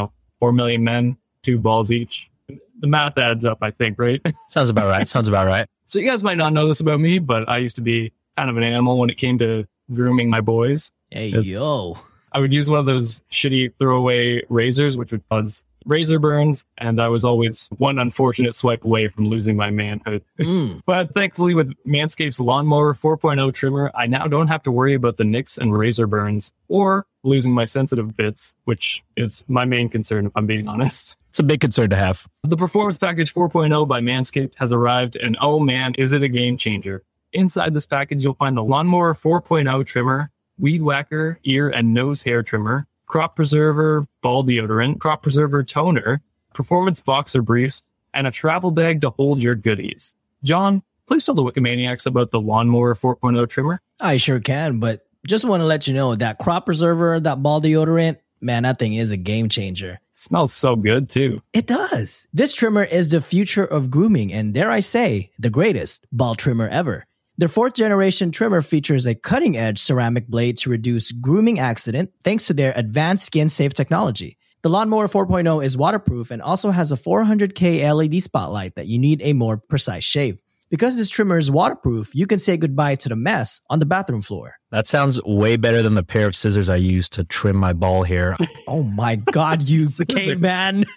4 million men, 2 balls each. The math adds up, I think, right? Sounds about right. So you guys might not know this about me, but I used to be kind of an animal when it came to grooming my boys. Hey, It's- I would use one of those shitty throwaway razors, which would cause razor burns, and I was always one unfortunate swipe away from losing my manhood. But thankfully, with Manscaped's Lawnmower 4.0 trimmer, I now don't have to worry about the nicks and razor burns or losing my sensitive bits, which is my main concern, if I'm being honest. It's a big concern to have. The Performance Package 4.0 by Manscaped has arrived, and oh man, is it a game changer. Inside this package, you'll find the Lawnmower 4.0 trimmer, Weed Whacker ear and nose hair trimmer, Crop Preserver ball deodorant, Crop Preserver toner, Performance boxer briefs, and a travel bag to hold your goodies. John, please tell the Wikimaniacs about the Lawnmower 4.0 trimmer. I sure can, but just want to let you know that crop preserver, that ball deodorant, man, that thing is a game changer. It smells so good, too. It does. This trimmer is the future of grooming and, dare I say, the greatest ball trimmer ever. Their 4th generation trimmer features a cutting-edge ceramic blade to reduce grooming accident thanks to their advanced skin-safe technology. The Lawnmower 4.0 is waterproof and also has a 400K LED spotlight that you need a more precise shave. Because this trimmer is waterproof, you can say goodbye to the mess on the bathroom floor. That sounds way better than the pair of scissors I use to trim my ball hair. Oh my God, you caveman.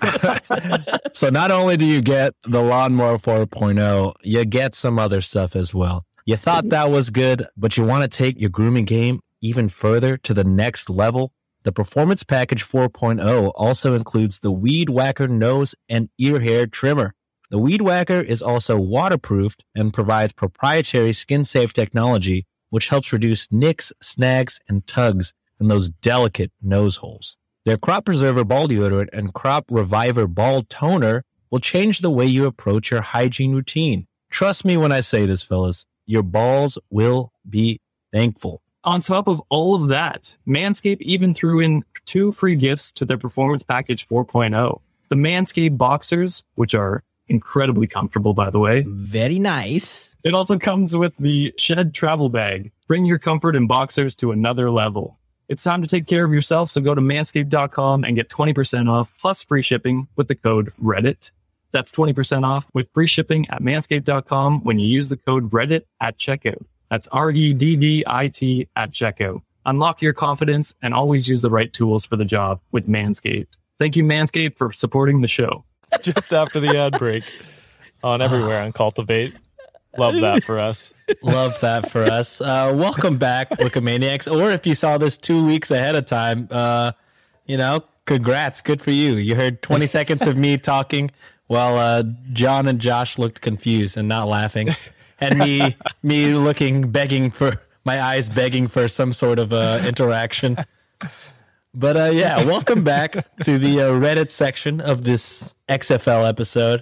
So not only do you get the Lawnmower 4.0, you get some other stuff as well. You thought that was good, but you want to take your grooming game even further to the next level? The Performance Package 4.0 also includes the Weed Whacker nose and ear hair trimmer. The Weed Whacker is also waterproofed and provides proprietary skin-safe technology, which helps reduce nicks, snags, and tugs in those delicate nose holes. Their Crop Preserver ball deodorant and Crop Reviver ball toner will change the way you approach your hygiene routine. Trust me when I say this, fellas. Your balls will be thankful. On top of all of that, Manscaped even threw in 2 free gifts to their Performance Package 4.0. The Manscaped Boxers, which are incredibly comfortable, by the way. Very nice. It also comes with the Shed Travel Bag. Bring your comfort in boxers to another level. It's time to take care of yourself, so go to manscaped.com and get 20% off plus free shipping with the code Reddit. That's 20% off with free shipping at manscaped.com when you use the code Reddit at checkout. That's REDDIT at checkout. Unlock your confidence and always use the right tools for the job with Manscaped. Thank you, Manscaped, for supporting the show. Just after the ad break on everywhere on Cultivate. Love that for us. Love that for us. Welcome back, Wikimaniacs. Or if you saw this 2 weeks ahead of time, congrats. Good for you. You heard 20 seconds of me talking while John and Josh looked confused and not laughing. And me begging for my eyes begging for some sort of interaction. But welcome back to the Reddit section of this XFL episode.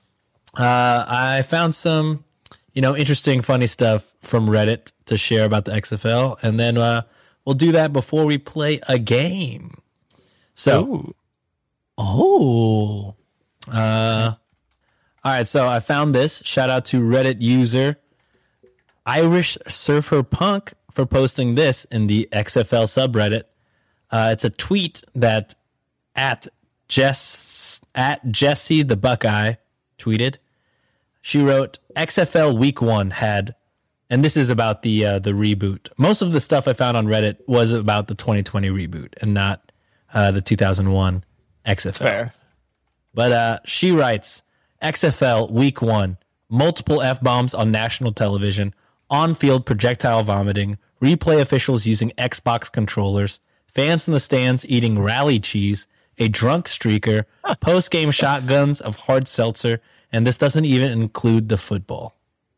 I found some, interesting, funny stuff from Reddit to share about the XFL, and then we'll do that before we play a game. So, Oh. all right. So I found this. Shout out to Reddit user Irish Surfer Punk for posting this in the XFL subreddit. It's a tweet that at Jessie the Buckeye tweeted. She wrote, XFL Week 1 had, and this is about the reboot. Most of the stuff I found on Reddit was about the 2020 reboot and not the 2001 XFL. Fair. But she writes, XFL Week 1, multiple F-bombs on national television, on-field projectile vomiting, replay officials using Xbox controllers, fans in the stands eating rally cheese, a drunk streaker, post-game shotguns of hard seltzer, and this doesn't even include the football.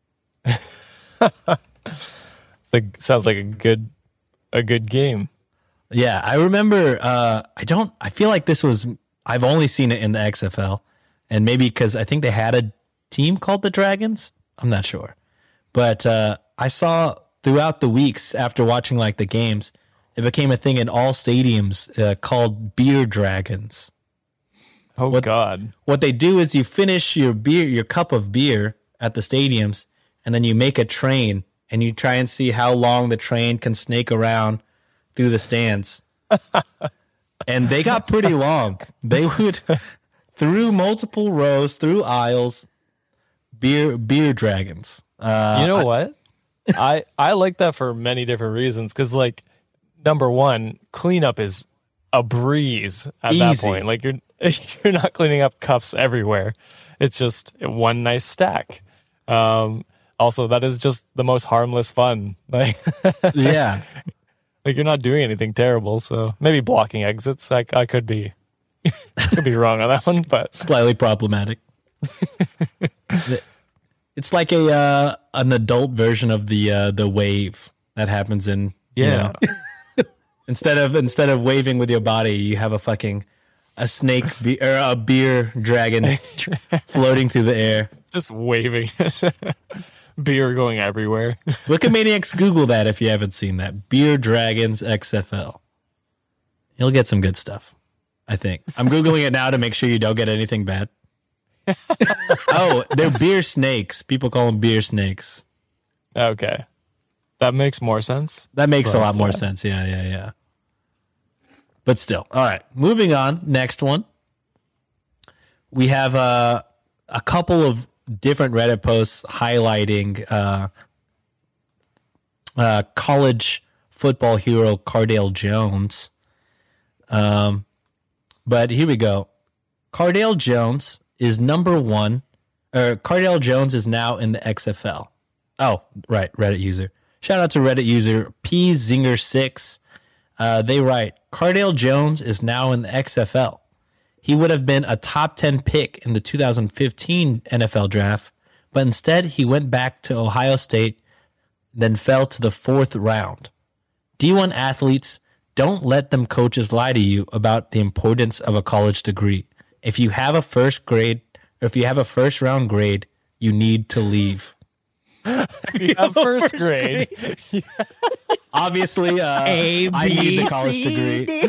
Sounds like a good game. Yeah, I remember. I feel like this was. I've only seen it in the XFL, and maybe because I think they had a team called the Dragons. I'm not sure, but I saw throughout the weeks after watching like the games, it became a thing in all stadiums called Beer Dragons. Oh God! What they do is you finish your cup of beer at the stadiums, and then you make a train, and you try and see how long the train can snake around through the stands. And they got pretty long. They would through multiple rows, through aisles, beer dragons. You know what? I like that for many different reasons. Because, like, number one, cleanup is a breeze at that point. Like, you're not cleaning up cups everywhere. It's just one nice stack. Also, that is just the most harmless fun. Like, yeah. Like, you're not doing anything terrible, so maybe blocking exits. I could be wrong on that one, but slightly problematic. It's like an adult version of the wave that happens in instead of waving with your body, you have a snake or a beer dragon floating through the air, just waving. Beer going everywhere. Wikimaniacs, Google that if you haven't seen that. Beer Dragons XFL. You'll get some good stuff, I think. I'm Googling it now to make sure you don't get anything bad. Oh, they're beer snakes. People call them beer snakes. Okay. That makes more sense. That makes a lot more sense. Yeah. But still. All right. Moving on. Next one. We have a couple of different Reddit posts highlighting college football hero Cardale Jones. But here we go. Cardale Jones is number one. Cardale Jones is now in the XFL. Oh, right. Reddit user. Shout out to Reddit user PZinger6. They write, Cardale Jones is now in the XFL. He would have been a top 10 pick in the 2015 NFL draft, but instead he went back to Ohio State, then fell to the 4th round. D1 athletes, don't let them coaches lie to you about the importance of a college degree. If you have a first round grade, you need to leave. If you have first grade. Obviously, I need the college degree.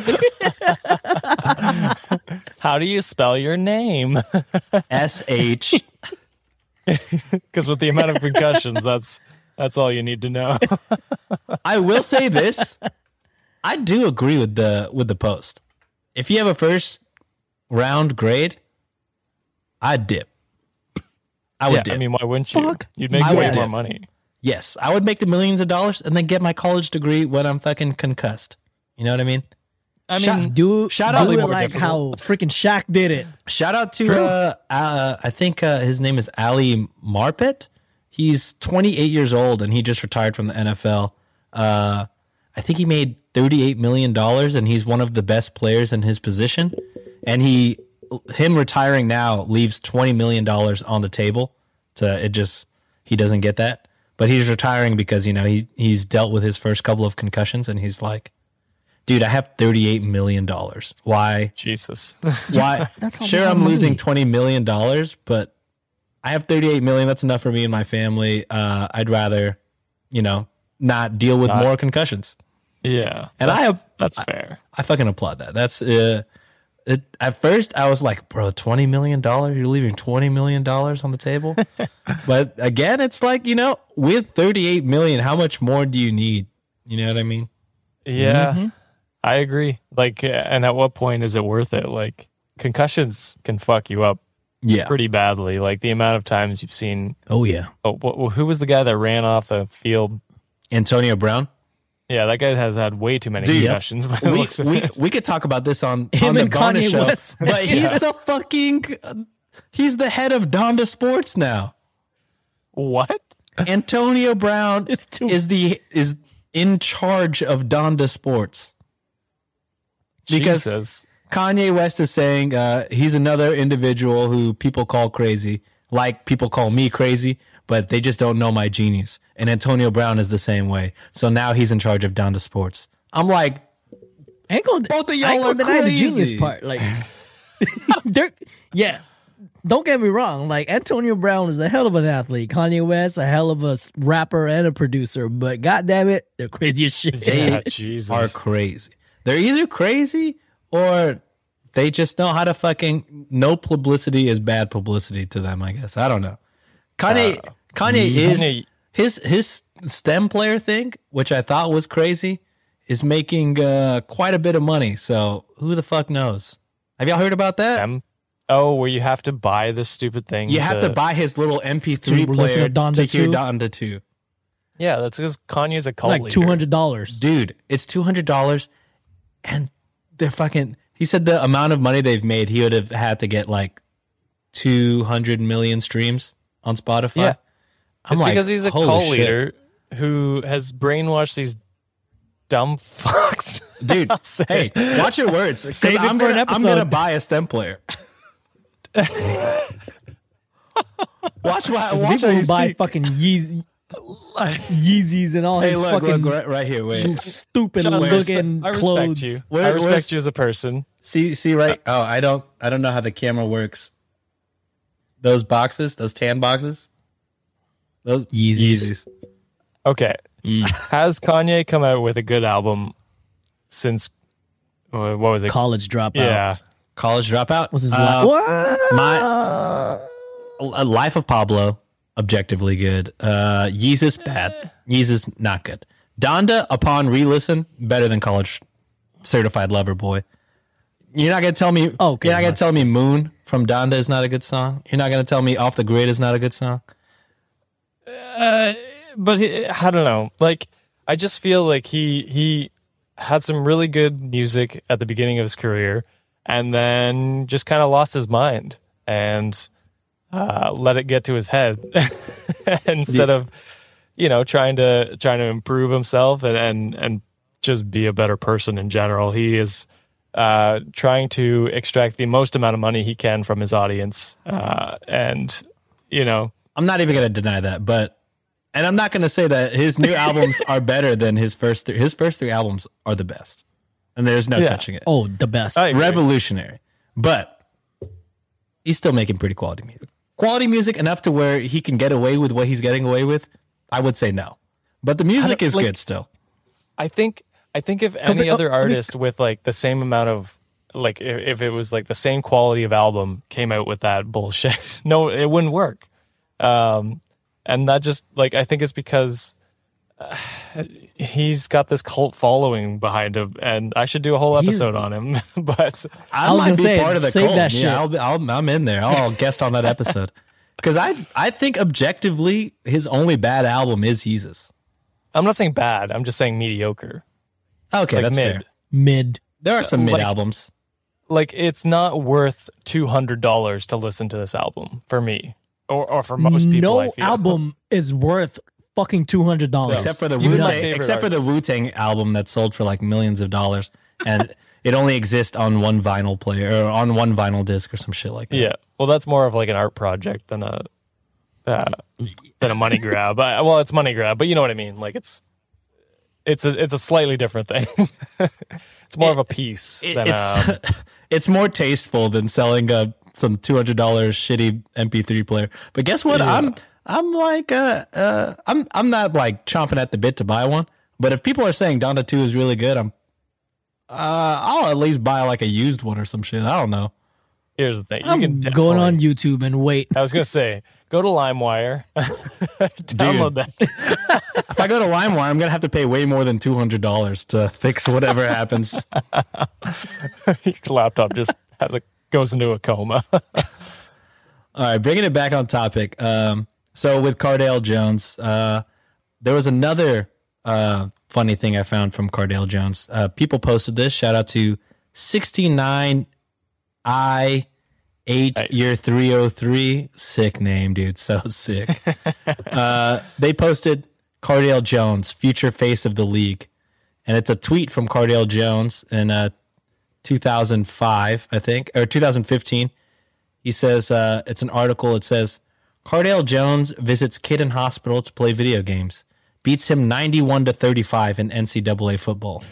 How do you spell your name? SH. Because with the amount of concussions, that's all you need to know. I will say this. I do agree with the post. If you have a first round grade, I'd dip. I would dip. I mean, why wouldn't you? You'd make way more money. Yes, I would make the millions of dollars and then get my college degree when I'm fucking concussed. You know what I mean? I mean, shout out to like how freaking Shaq did it. Shout out to I think his name is Ali Marpet. He's 28 years old and he just retired from the NFL. I think he made $38 million and he's one of the best players in his position. And him retiring now leaves $20 million on the table. He doesn't get that. But he's retiring because, he's dealt with his first couple of concussions and he's like, dude, I have $38 million. Why? Jesus. Why? Sure, I'm losing $20 million, but I have $38 million. That's enough for me and my family. I'd rather, not deal with more concussions. Yeah. And that's fair. I fucking applaud that. That's at first I was like, bro, $20 million? You're leaving $20 million on the table? But again, it's like, with $38 million, how much more do you need? You know what I mean? Yeah, I agree. Like, and at what point is it worth it? Like, concussions can fuck you up pretty badly. Like, the amount of times you've seen. Oh, yeah. Who was the guy that ran off the field? Antonio Brown? Yeah, that guy has had way too many concussions. We could talk about this on the Donda show. West. But he's the head of Donda Sports now. What? Antonio Brown is in charge of Donda Sports. Because Jesus. Kanye West is saying he's another individual who people call crazy, like people call me crazy, but they just don't know my genius. And Antonio Brown is the same way. So now he's in charge of Donda Sports. I'm like, both of y'all are deny the crazy. genius part. Like, yeah. Don't get me wrong. Like, Antonio Brown is a hell of an athlete. Kanye West, a hell of a rapper and a producer. But goddamn it, they're crazy as shit. Yeah, Jesus. Are crazy. They're either crazy or they just know how to fucking. No publicity is bad publicity to them. I guess I don't know. Kanye is his stem player thing, which I thought was crazy, is making quite a bit of money. So who the fuck knows? Have y'all heard about that? Oh, where you have to buy this stupid thing. You have to buy his little MP3 player to hear Donda 2. Yeah, that's because Kanye's a cult Like leader. $200. Dude, it's $200, and they're fucking. He said the amount of money they've made, he would have had to get like 200 million streams on Spotify. Yeah, I'm it's like, because he's a holy cult shit. leader who has brainwashed these dumb fucks. Dude. Hey, watch your words. Save it I'm for an I'm episode. gonna buy a stem player. watch Some how people you who buy speak. fucking Yeezys and all Hey, his look, fucking look right here. Wait, stupid Sean, looking I respect clothes. you. Where- I respect where's- you as a person. see right. Oh, I don't know how the camera works. Those boxes, those tan boxes, those Yeezys. Okay. Has Kanye come out with a good album since what was it? College dropout. Yeah. College Dropout. What's his last? A Life of Pablo, objectively good. Yeezus, bad. Yeezus, not good. Donda, upon re-listen, better than College Certified Lover Boy. You're not gonna tell me. Okay, you're not gonna let's tell me Moon from Donda is not a good song. You're not gonna tell me Off the Grid is not a good song. But I don't know. Like, I just feel like he had some really good music at the beginning of his career, and then just kind of lost his mind and let it get to his head instead of trying to improve himself and just be a better person in general. He is trying to extract the most amount of money he can from his audience, and I'm not even gonna deny that, and I'm not gonna say that his new albums are better than his first three. His first three albums are the best, and there's no touching it. Oh, the best. I agree. Revolutionary, but he's still making pretty quality music. Quality music enough to where he can get away with what he's getting away with. I would say no, but the music is good still. I think if any other artist with like the same amount of like if it was like the same quality of album came out with that bullshit, no, it wouldn't work. And that just like I think it's because he's got this cult following behind him, and I should do a whole episode on him. But I was might gonna be say, part of the save cult. that shit. Yeah, I'm in there. I'll guest on that episode because I think objectively his only bad album is Yeezus. I'm not saying bad. I'm just saying mediocre. Okay, Like that's mid. fair. Mid. There are some mid Like- albums. Like it's not worth $200 to listen to this album for me, or for most people. I No feel. album is worth fucking $200. Except for the Even my Wu-Tang, favorite except for the artists. Wu-Tang album that sold for like millions of dollars, and it only exists on one vinyl player or on one vinyl disc or some shit like that. Yeah, well, that's more of like an art project than a money grab. Well, it's money grab, but you know what I mean. Like it's a slightly different thing. It's more of a piece than It's more tasteful than selling some $200 shitty MP3 player. But guess what? Yeah. I'm like I'm not like chomping at the bit to buy one. But if people are saying Donda 2 is really good, I'll at least buy like a used one or some shit. I don't know. Here's the thing. You I'm can going on definitely- YouTube and wait. I was gonna say, go to LimeWire, download that. If I go to LimeWire, I'm gonna have to pay way more than $200 to fix whatever happens. Your laptop just goes into a coma. All right, bringing it back on topic. So with Cardale Jones, there was another funny thing I found from Cardale Jones. People posted this. Shout out to 69I8 Nice. year 303. Sick name, dude. So sick. They posted Cardale Jones, future face of the league. And it's a tweet from Cardale Jones. And 2005, I think, or 2015. He says, it's an article. It says, Cardale Jones visits kid in hospital to play video games. Beats him 91-35 in NCAA football.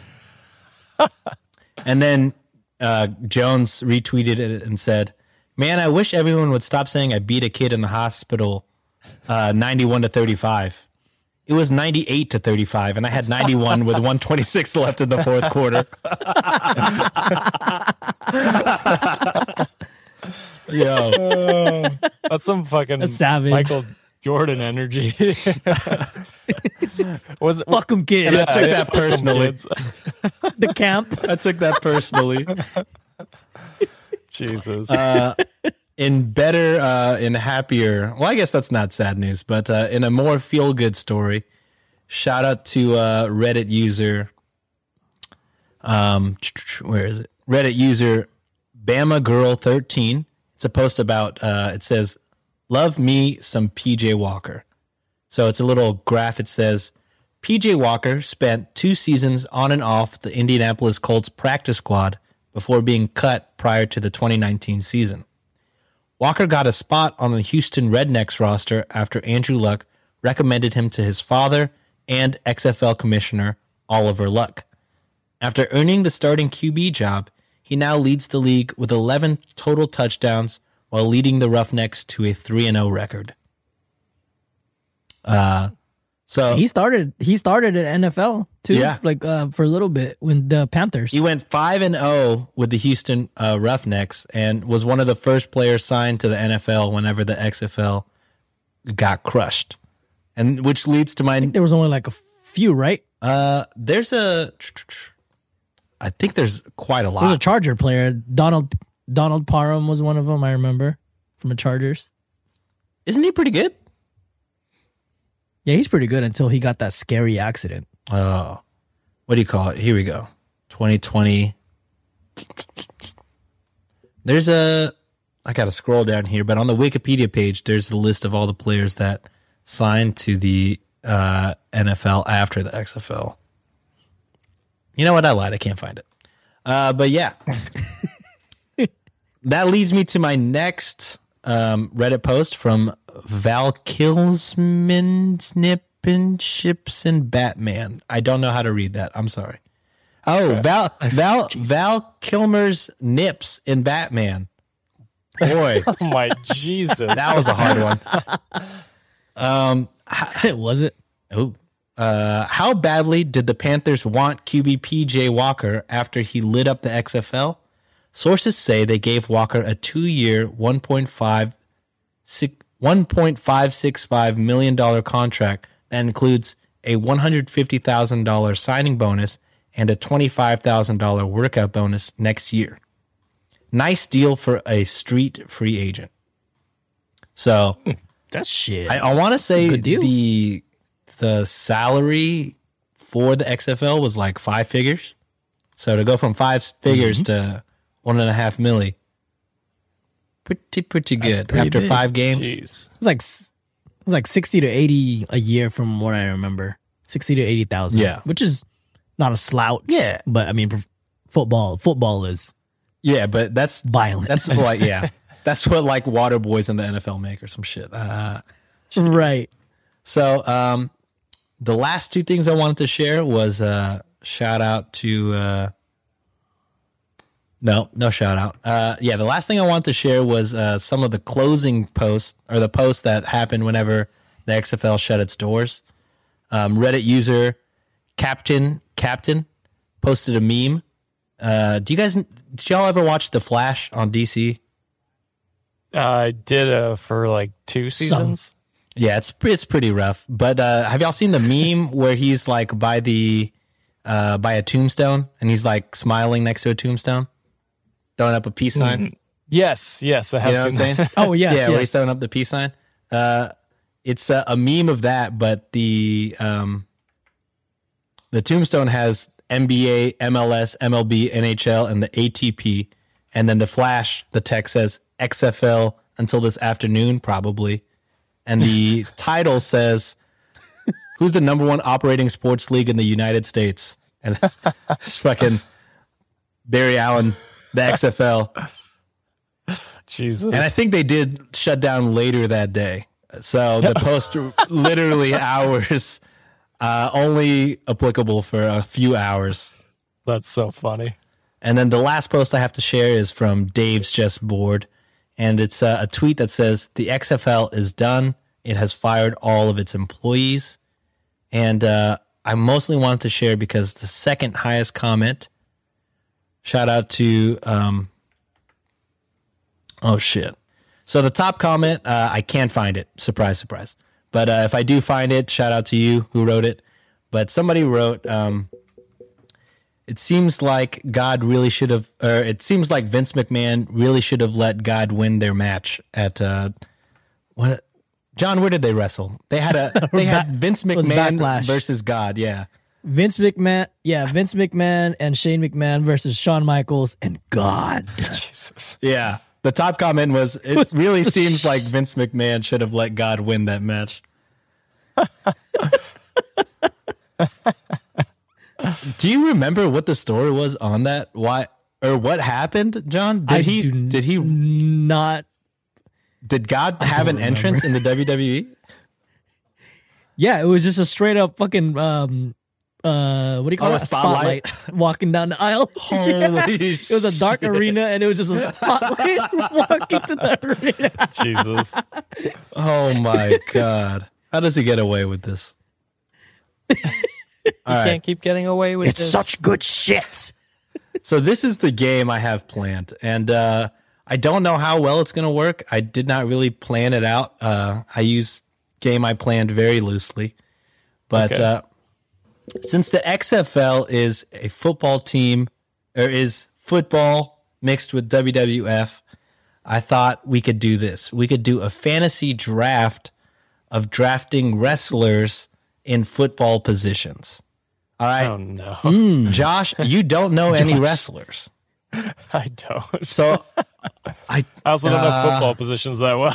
And then Jones retweeted it and said, man, I wish everyone would stop saying I beat a kid in the hospital 91-35. It was 98-35, and I had 91 with 126 left in the fourth quarter. Yo, that's some fucking savage. Michael Jordan energy. Was Fuck 'em kids. And I took that personally. The camp. I took that personally. Jesus. In better, in happier, well, I guess that's not sad news, but in a more feel-good story, shout out to Reddit user, where is it? Reddit user Bama Girl 13. It's a post about, it says, love me some PJ Walker. So it's a little graph. It says, PJ Walker spent 2 seasons on and off the Indianapolis Colts practice squad before being cut prior to the 2019 season. Walker got a spot on the Houston Rednecks roster after Andrew Luck recommended him to his father and XFL commissioner Oliver Luck. After earning the starting QB job, he now leads the league with 11 total touchdowns while leading the Roughnecks to a 3-0 record. So He started at NFL too. Yeah. Like for a little bit when the Panthers. he went 5-0 with the Houston Roughnecks and was one of the first players signed to the NFL whenever the XFL got crushed. And which leads to my There was only like a few, right? there's a I think there's quite a There was a lot. Charger player. Donald Parham was one of them. I remember from the Chargers. Isn't he pretty good? Yeah, he's pretty good until he got that scary accident. Oh, what do you call it? Here we go. 2020. There's I got to scroll down here, but on the Wikipedia page, there's the list of all the players that signed to the NFL after the XFL. You know what? I lied. I can't find it. But yeah. That leads me to my next Reddit post from Val Kilsman Snippinships and Batman. I don't know how to read that. I'm sorry. Oh, Val Kilmer's Nips in Batman. Boy, Oh my Jesus. that was a hard one. Was it? Oh, how badly did the Panthers want QB PJ Walker after he lit up the XFL? Sources say they gave Walker a 2-year, $1.565 million contract that includes a $150,000 signing bonus and a $25,000 workout bonus next year. Nice deal for a street free agent. So That's shit. I want to say Good deal. the salary for the XFL was like 5 figures. So to go from 5 figures to 1.5 milli, pretty That's good pretty after big. 5 games. Jeez. It was like 60 to 80 a year from what I remember. 60 to 80,000. Yeah. Which is not a slouch. Yeah. But I mean, football is Yeah, but that's violent. that's what like water boys in the NFL make or some shit. right. So the last 2 things I wanted to share was shout out to no shout out. The last thing I wanted to share was some of the closing posts or the posts that happened whenever the XFL shut its doors. Reddit user Captain posted a meme. Did y'all ever watch The Flash on DC? I did for like 2 seasons. Yeah, it's pretty rough. But have y'all seen the meme where he's like by a tombstone and he's like smiling next to a tombstone, throwing up a peace sign? Yes, I have You know what I'm seen saying? Oh, yes. Yeah, where he's yes. throwing up the peace sign. It's a meme of that, but the tombstone has NBA, MLS, MLB, NHL, and the ATP, and then the Flash. The text says XFL until this afternoon, probably, and the title says, "Who's the number 1 operating sports league in the United States?" And it's fucking Barry Allen, the XFL. Jesus. And I think they did shut down later that day. So the post literally hours, only applicable for a few hours. That's so funny. And then the last post I have to share is from Dave's Just Bored. And it's a tweet that says, the XFL is done. It has fired all of its employees. And I mostly wanted to share because the second highest comment, shout out to, oh shit. So the top comment, I can't find it. Surprise, surprise. But if I do find it, shout out to you who wrote it. But somebody wrote, it seems like God really should have, or it seems like Vince McMahon really should have let God win their match at, what? John, where did they wrestle? They had Vince McMahon Backlash. versus God. Yeah. Vince McMahon and Shane McMahon versus Shawn Michaels and God. Jesus. Yeah. The top comment was, it really seems like Vince McMahon should have let God win that match. Do you remember what the story was on that? Why or what happened, John? Not. Did God have an entrance in the WWE? Yeah, it was just a straight up fucking what do you call it? A spotlight? Walking down the aisle. Holy It was a dark arena and it was just a spotlight walking to the arena. Jesus. Oh my God. How does he get away with this? All right. Can't keep getting away with It's this. such good shit. So this is the game I have planned. And I don't know how well it's going to work. I did not really plan it out. I use game I planned very loosely. But Okay. Since the XFL is a football team, or is football mixed with WWF, I thought we could do this. We could do a fantasy draft of drafting wrestlers in football positions. All right. Oh, no. Josh, you don't know any wrestlers. I don't. So I also don't know football positions that well.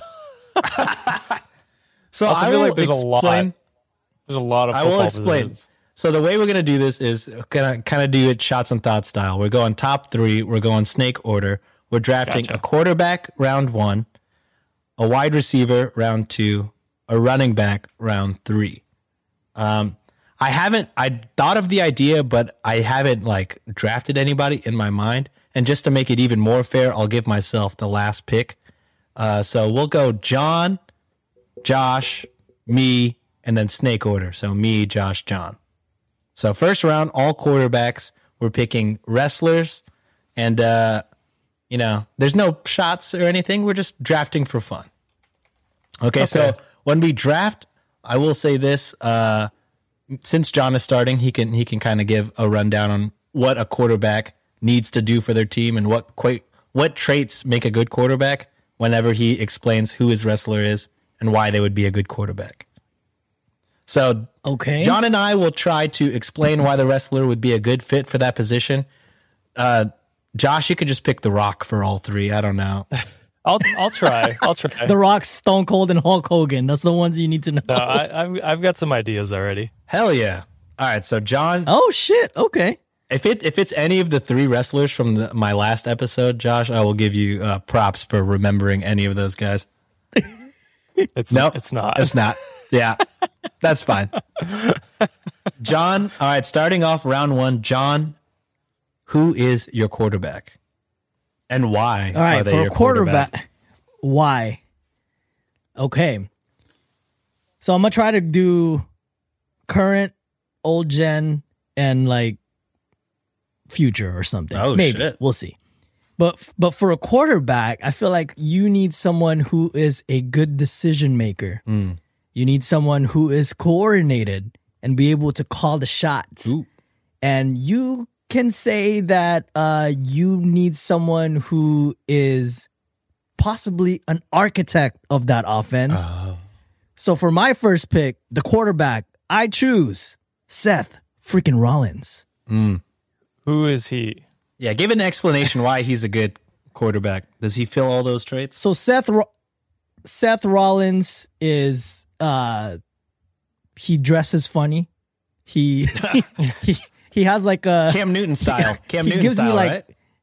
So Also I feel will like there's explain. There's a lot of I football will explain. positions. So the way we're going to do this is gonna kind of do it shots and thoughts style. We're going top three. We're going snake order. We're drafting Gotcha. a quarterback round 1, a wide receiver round 2, a running back round 3. I thought of the idea, but I haven't like drafted anybody in my mind. And just to make it even more fair, I'll give myself the last pick. So we'll go John, Josh, me, and then snake order. So me, Josh, John. So first round, all quarterbacks. We're picking wrestlers, and there's no shots or anything. We're just drafting for fun. Okay. So when we draft, I will say this: since John is starting, he can kind of give a rundown on what a quarterback needs to do for their team and what traits make a good quarterback. Whenever he explains who his wrestler is and why they would be a good quarterback. So Okay. John and I will try to explain why the wrestler would be a good fit for that position. Josh, you could just pick The Rock for all three. I don't know. I'll try. I'll try. The Rock, Stone Cold, and Hulk Hogan. That's the ones you need to know. No, I've got some ideas already. Hell yeah. All right, so John, Oh shit. Okay. if it's any of the three wrestlers from my last episode, Josh, I will give you props for remembering any of those guys. It's Nope. It's not. It's not. Yeah, that's fine. John, all right, starting off round 1, John, who is your quarterback? And why? All right. are they For your a quarterback, why? Okay. So I'm gonna try to do current, old gen, and like future or something. Oh, Maybe shit. we'll see. But for a quarterback, I feel like you need someone who is a good decision maker. Mm. You need someone who is coordinated and be able to call the shots. Ooh. And you can say that you need someone who is possibly an architect of that offense. Oh. So for my first pick, the quarterback, I choose Seth freaking Rollins. Mm. Who is he? Yeah, give an explanation why he's a good quarterback. Does he fill all those traits? So Seth Rollins is he dresses funny. He has like a Cam Newton style. Cam he Newton gives style, me like right?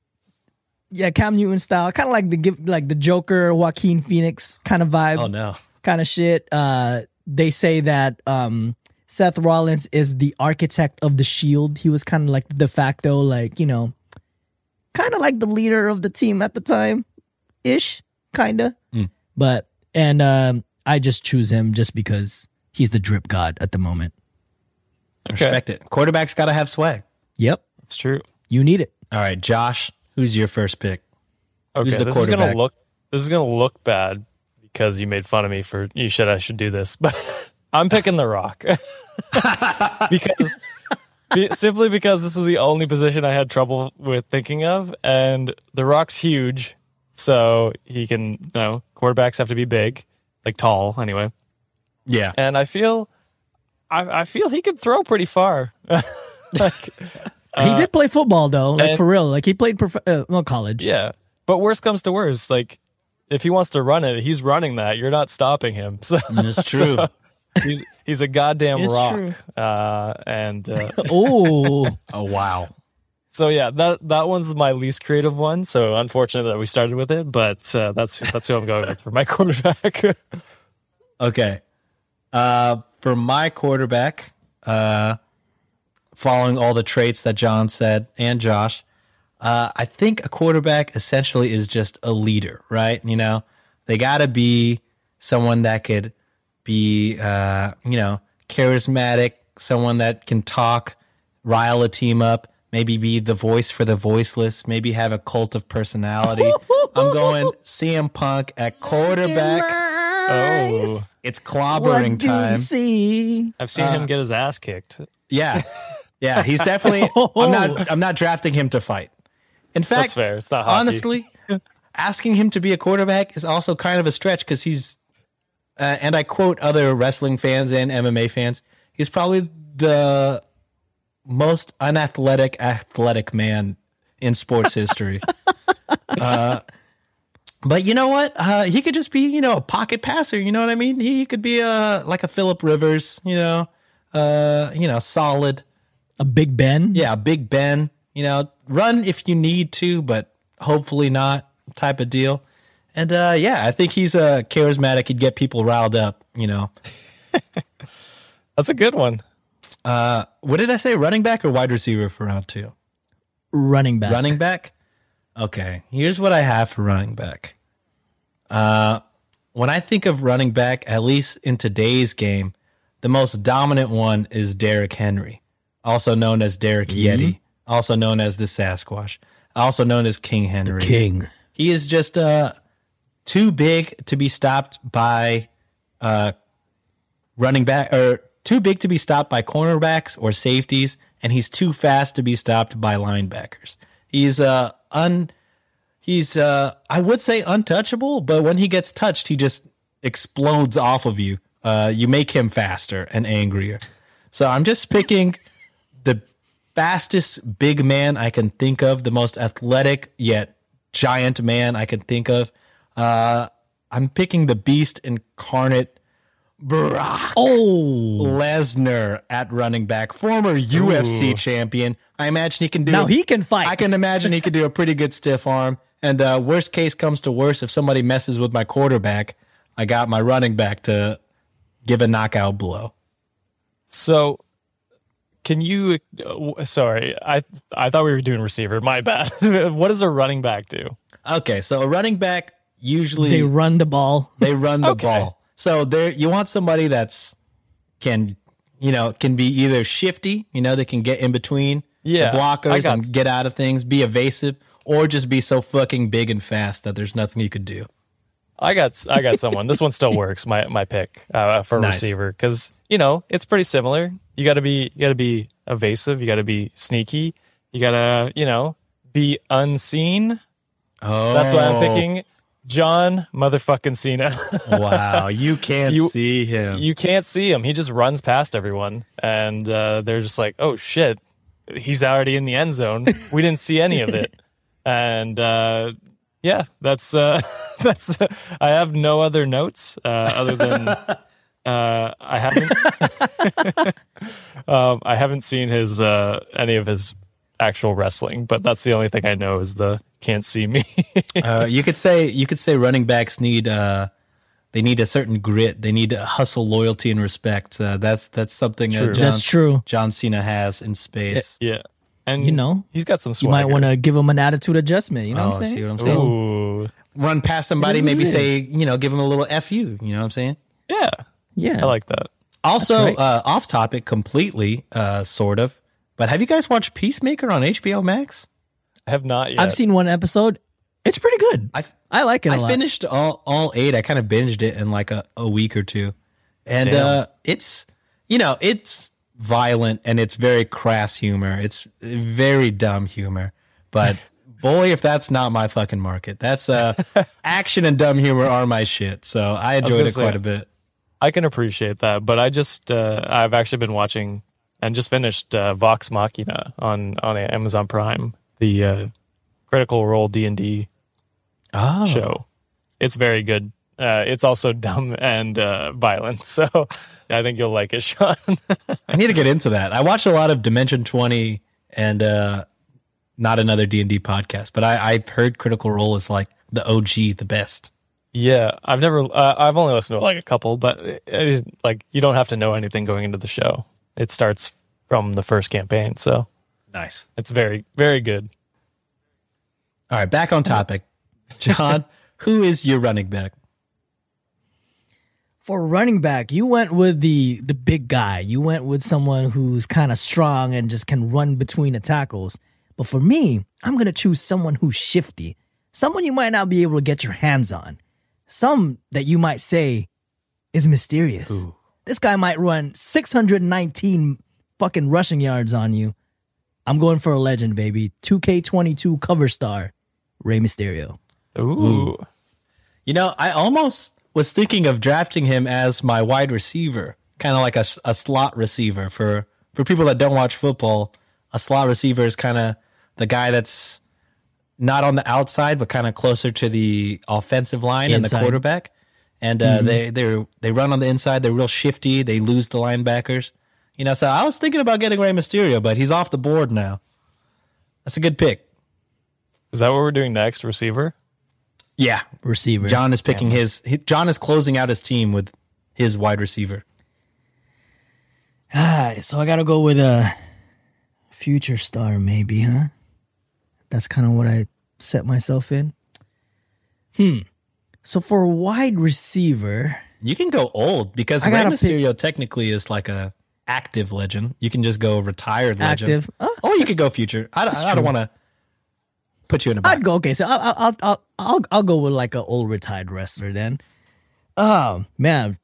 Yeah, Cam Newton style, kind of like the Joker, Joaquin Phoenix kind of vibe. Oh no. Kind of shit. They say that Seth Rollins is the architect of the Shield. He was kind of like de facto, like, you know, kind of like the leader of the team at the time, ish, kind of. But I just choose him just because he's the drip god at the moment. Okay. Respect it. Quarterback's got to have swag. Yep, That's true. you need it. All right, Josh, who's your first pick? Okay, Who's the this is quarterback? gonna look bad because you made fun of me for I should do this, but I'm picking The Rock because simply because this is the only position I had trouble with thinking of, and The Rock's huge, so he can. Quarterbacks have to be big, like tall, anyway. Yeah. And I feel he could throw pretty far. He did play football though, like and- for real. Like he played college. Yeah, but worst comes to worst, like if he wants to run it, he's running that. You're not stopping him. So It's true. he's a goddamn It's rock. true. Oh, Oh wow. so yeah, that one's my least creative one. So unfortunate that we started with it, but that's who I'm going with for my quarterback. Okay. For my quarterback, following all the traits that John said and Josh, I think a quarterback essentially is just a leader, right? You know, they got to be someone that could be, charismatic, someone that can talk, rile a team up, maybe be the voice for the voiceless, maybe have a cult of personality. I'm going CM Punk at quarterback. Oh, It's clobbering time. See? I've seen him get his ass kicked. Yeah. Yeah, he's definitely I'm not drafting him to fight. In fact, That's fair. It's not hockey. honestly, asking him to be a quarterback is also kind of a stretch because he's and I quote other wrestling fans and MMA fans, he's probably the most athletic man in sports history. But you know what? He could just be, a pocket passer. You know what I mean? He could be like a Phillip Rivers, solid. A Big Ben? Yeah, Big Ben. Run if you need to, but hopefully not type of deal. And I think he's charismatic. He'd get people riled up. That's a good one. What did I say? Running back or wide receiver for round 2? Running back. Running back? Okay, here's what I have for running back. When I think of running back, at least in today's game, the most dominant one is Derrick Henry, also known as Derrick Yeti, also known as the Sasquatch, also known as King Henry. King. He is just too big to be stopped by running back, or too big to be stopped by cornerbacks or safeties, and he's too fast to be stopped by linebackers. He's I would say untouchable, but when he gets touched, he just explodes off of you. You make him faster and angrier. So I'm just picking the fastest big man I can think of, the most athletic yet giant man I can think of. I'm picking the beast incarnate, Brock Lesnar at running back, former UFC champion. I imagine he can do. Now he can fight. I can imagine he could do a pretty good stiff arm. And worst case comes to worst, if somebody messes with my quarterback, I got my running back to give a knockout blow. So, can you? Sorry, I thought we were doing receiver. My bad. What does a running back do? Okay, so a running back usually They run the ball. They run the Okay. ball. So there, you want somebody that's can be either shifty, they can get in between Yeah, the I blockers got- and get out of things, be evasive, or just be so fucking big and fast that there's nothing you could do. I got someone. This one still works. My pick for Nice. receiver, because it's pretty similar. You got to be evasive. You got to be sneaky. You got to be unseen. Oh, That's why I'm picking John motherfucking Cena. Wow, you can't You- see him. You can't see him. He just runs past everyone, and they're just like, "Oh shit, he's already in the end zone. We didn't see any of it." And that's that's. I have no other notes other than I haven't seen his any of his actual wrestling, but that's the only thing I know is the can't see me. You could say running backs need they need a certain grit. They need hustle, loyalty, and respect. That's something That's true. John Cena has in spades. Yeah. And he's got some You swagger. might want to give him an attitude adjustment. You know what I'm saying? See what I'm saying? Ooh. Run past somebody, It is what maybe it say, is. give him a little F you. You know what I'm saying? Yeah. Yeah. I like that. Also, That's right. off topic completely, sort of. But have you guys watched Peacemaker on HBO Max? I have not yet. I've seen one episode. It's pretty good. I like it a I lot. finished all 8. I kind of binged it in like a week or two. And Damn. it's violent and it's very crass humor. It's very dumb humor. But boy, if that's not my fucking market. That's action and dumb humor are my shit. So I enjoyed gonna it quite say, a bit. I can appreciate that, but I just I've actually been watching and just finished Vox Machina on Amazon Prime, the Critical Role D&D Oh. show. It's very good. It's also dumb and violent, so I think you'll like it, Sean. I need to get into that. I watch a lot of Dimension 20 and not another D&D podcast, but I've heard Critical Role is like the OG, the best. Yeah, I've only listened to like a couple, but it is, like, you don't have to know anything going into the show. It starts from the first campaign, so Nice. it's very, very good. All right, back on topic. John, who is your running back? For running back, you went with the big guy. You went with someone who's kind of strong and just can run between the tackles. But for me, I'm going to choose someone who's shifty. Someone you might not be able to get your hands on. Some that you might say is mysterious. Ooh. This guy might run 619 fucking rushing yards on you. I'm going for a legend, baby. 2K22 cover star, Rey Mysterio. Ooh. I almost was thinking of drafting him as my wide receiver, kind of like a slot receiver. For people that don't watch football, a slot receiver is kind of the guy that's not on the outside, but kind of closer to the offensive line and the Inside. quarterback. And they run on the inside. They're real shifty. They lose the linebackers. So I was thinking about getting Rey Mysterio, but he's off the board now. That's a good pick. Is that what we're doing next? Receiver? Yeah, Receiver. John is picking John is closing out his team with his wide receiver. So I got to go with a future star, maybe, huh? That's kind of what I set myself in. So for a wide receiver, You can go old because I Rey gotta Mysterio technically is like a active legend. You can just go retired legend. active. Or you could go future. I don't want to put you in a box. I'd go. Okay, so I'll go with like an old retired wrestler then. Oh man,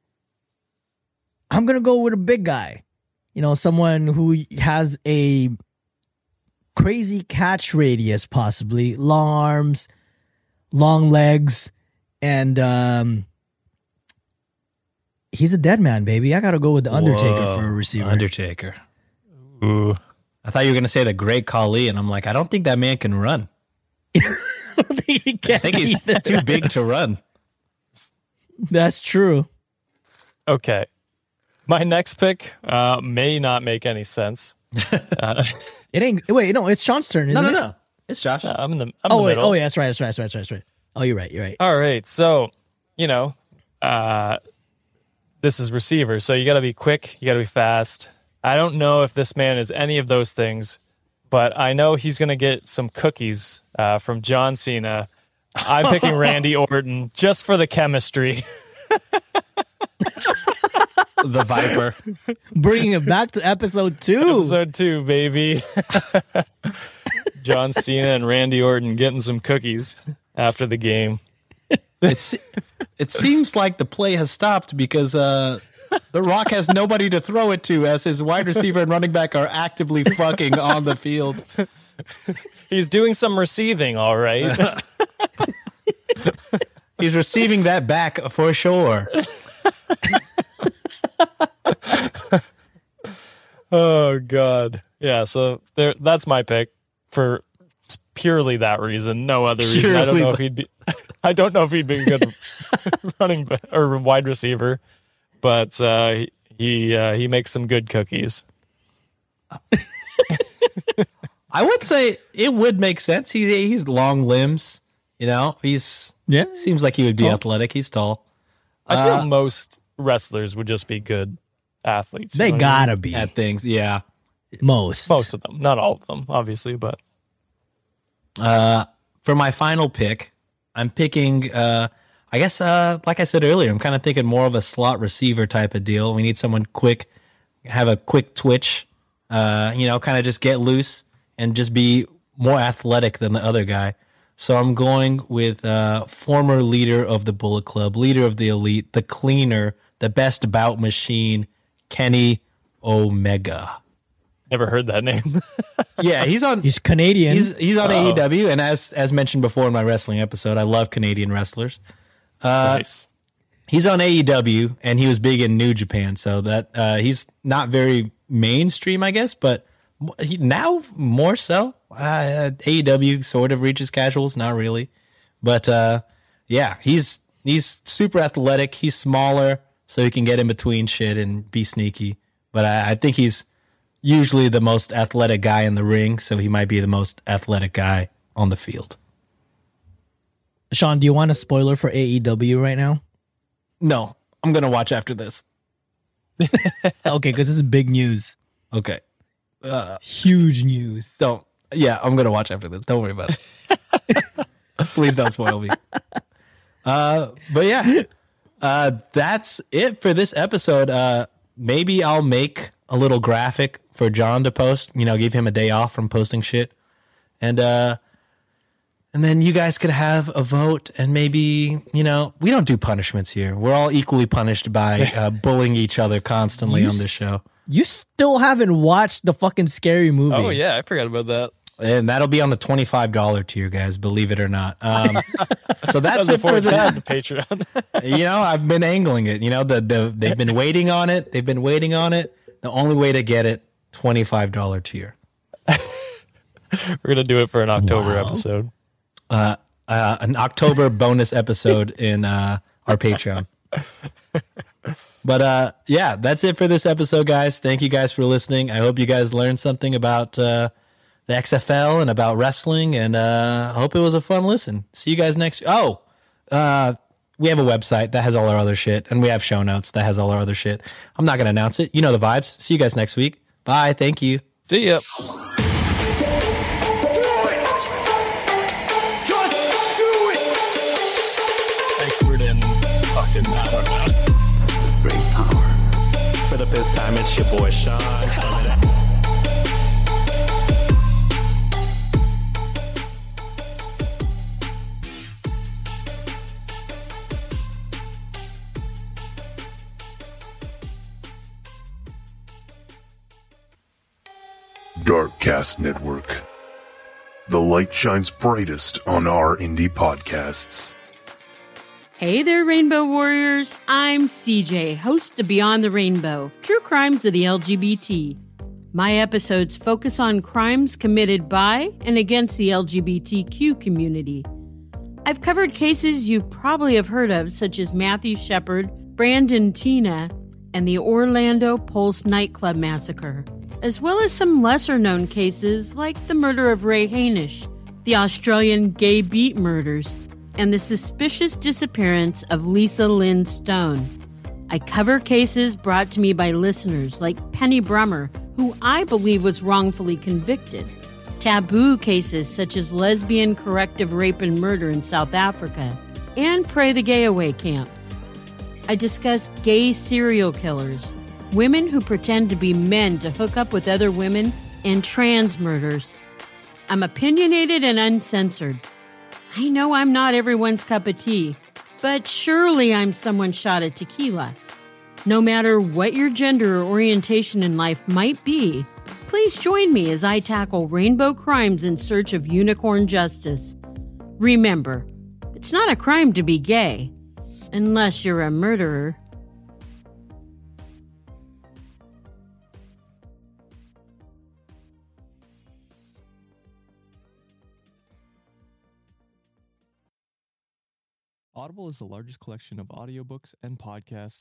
I'm gonna go with a big guy. Someone who has a crazy catch radius, possibly long arms, long legs, and he's a dead man, baby. I gotta go with the Undertaker Whoa, for a receiver. Undertaker. Ooh. I thought you were going to say the Great Khali, and I'm like, I don't think that man can run. I don't think he can I think he's either. too big to run. That's true. Okay. My next pick may not make any sense. It ain't. Wait, no, it's Sean's turn. Isn't it? No. It's Josh. I'm in the Oh wait. middle. Oh yeah, that's right. Oh, you're right. All right. So, this is receiver. So you got to be quick. You got to be fast. I don't know if this man is any of those things, but I know he's going to get some cookies from John Cena. I'm picking Randy Orton just for the chemistry. The Viper. Bringing it back to episode 2. Episode 2, baby. John Cena and Randy Orton getting some cookies after the game. It seems like the play has stopped because The Rock has nobody to throw it to as his wide receiver and running back are actively fucking on the field. He's doing some receiving, all right. He's receiving that back for sure. Oh God, yeah. So that's my pick for purely that reason. No other reason. I don't know if he'd be. I don't know if he'd be a good running back or wide receiver, but he makes some good cookies. I would say it would make sense. He's long limbs. You know, seems like he would be Tall. athletic. He's tall. I feel most wrestlers would just be good athletes. They you know what I mean? gotta be. At things, yeah. Most Most of them, not all of them, obviously, but For my final pick, I'm picking. I guess, like I said earlier, I'm kind of thinking more of a slot receiver type of deal. We need someone quick, have a quick twitch. Kind of just get loose and just be more athletic than the other guy. So I'm going with former leader of the Bullet Club, leader of the Elite, the cleaner, the best bout machine, Kenny Omega. never heard that name. Yeah, He's Canadian. He's on AEW, and as mentioned before in my wrestling episode, I love Canadian wrestlers. Nice. He's on AEW, and he was big in New Japan, so that he's not very mainstream, I guess, but now more so. AEW sort of reaches casuals, not really, but yeah, he's super athletic. He's smaller, so he can get in between shit and be sneaky. But I think he's usually the most athletic guy in the ring, so he might be the most athletic guy on the field. Sean, do you want a spoiler for AEW right now? No, I'm gonna watch after this. Okay, because this is big news. Okay. Huge news. I'm gonna watch after this. Don't worry about it. Please don't spoil me. But yeah, that's it for this episode. Maybe I'll make a little graphic for John to post. Give him a day off from posting shit, and then you guys could have a vote. And maybe we don't do punishments here. We're all equally punished by bullying each other constantly on this show. You still haven't watched the fucking Scary Movie. Oh yeah, I forgot about that. And that'll be on the $25 tier, guys. Believe it or not. So that's it Before for the that, the Patreon. I've been angling it. They've been waiting on it. They've been waiting on it. The only way to get it, $25 tier. We're gonna do it for an October episode. An October bonus episode in our Patreon. But yeah, that's it for this episode, guys. Thank you guys for listening. I hope you guys learned something about the XFL and about wrestling, and I hope it was a fun listen. See you guys next. We have a website that has all our other shit, and we have show notes that has all our other shit. I'm not gonna announce it. You know the vibes. See you guys next week. Bye. Thank you. See ya. Do it! Just do it! Expert in fucking, I don't know. Great power. For the fifth time, it's your boy Sean. Darkcast Network. The light shines brightest on our indie podcasts. Hey there, Rainbow Warriors. I'm CJ, host of Beyond the Rainbow, True Crimes of the LGBT. My episodes focus on crimes committed by and against the LGBTQ community. I've covered cases you probably have heard of, such as Matthew Shepard, Brandon Tina, and the Orlando Pulse nightclub massacre, as well as some lesser-known cases like the murder of Ray Hainish, the Australian gay beat murders, and the suspicious disappearance of Lisa Lynn Stone. I cover cases brought to me by listeners like Penny Brummer, who I believe was wrongfully convicted, taboo cases such as lesbian corrective rape and murder in South Africa, and Pray the Gay Away camps. I discuss gay serial killers, women who pretend to be men to hook up with other women, and trans murders. I'm opinionated and uncensored. I know I'm not everyone's cup of tea, but surely I'm someone's shot at tequila. No matter what your gender or orientation in life might be, please join me as I tackle rainbow crimes in search of unicorn justice. Remember, it's not a crime to be gay, unless you're a murderer. Audible is the largest collection of audiobooks and podcasts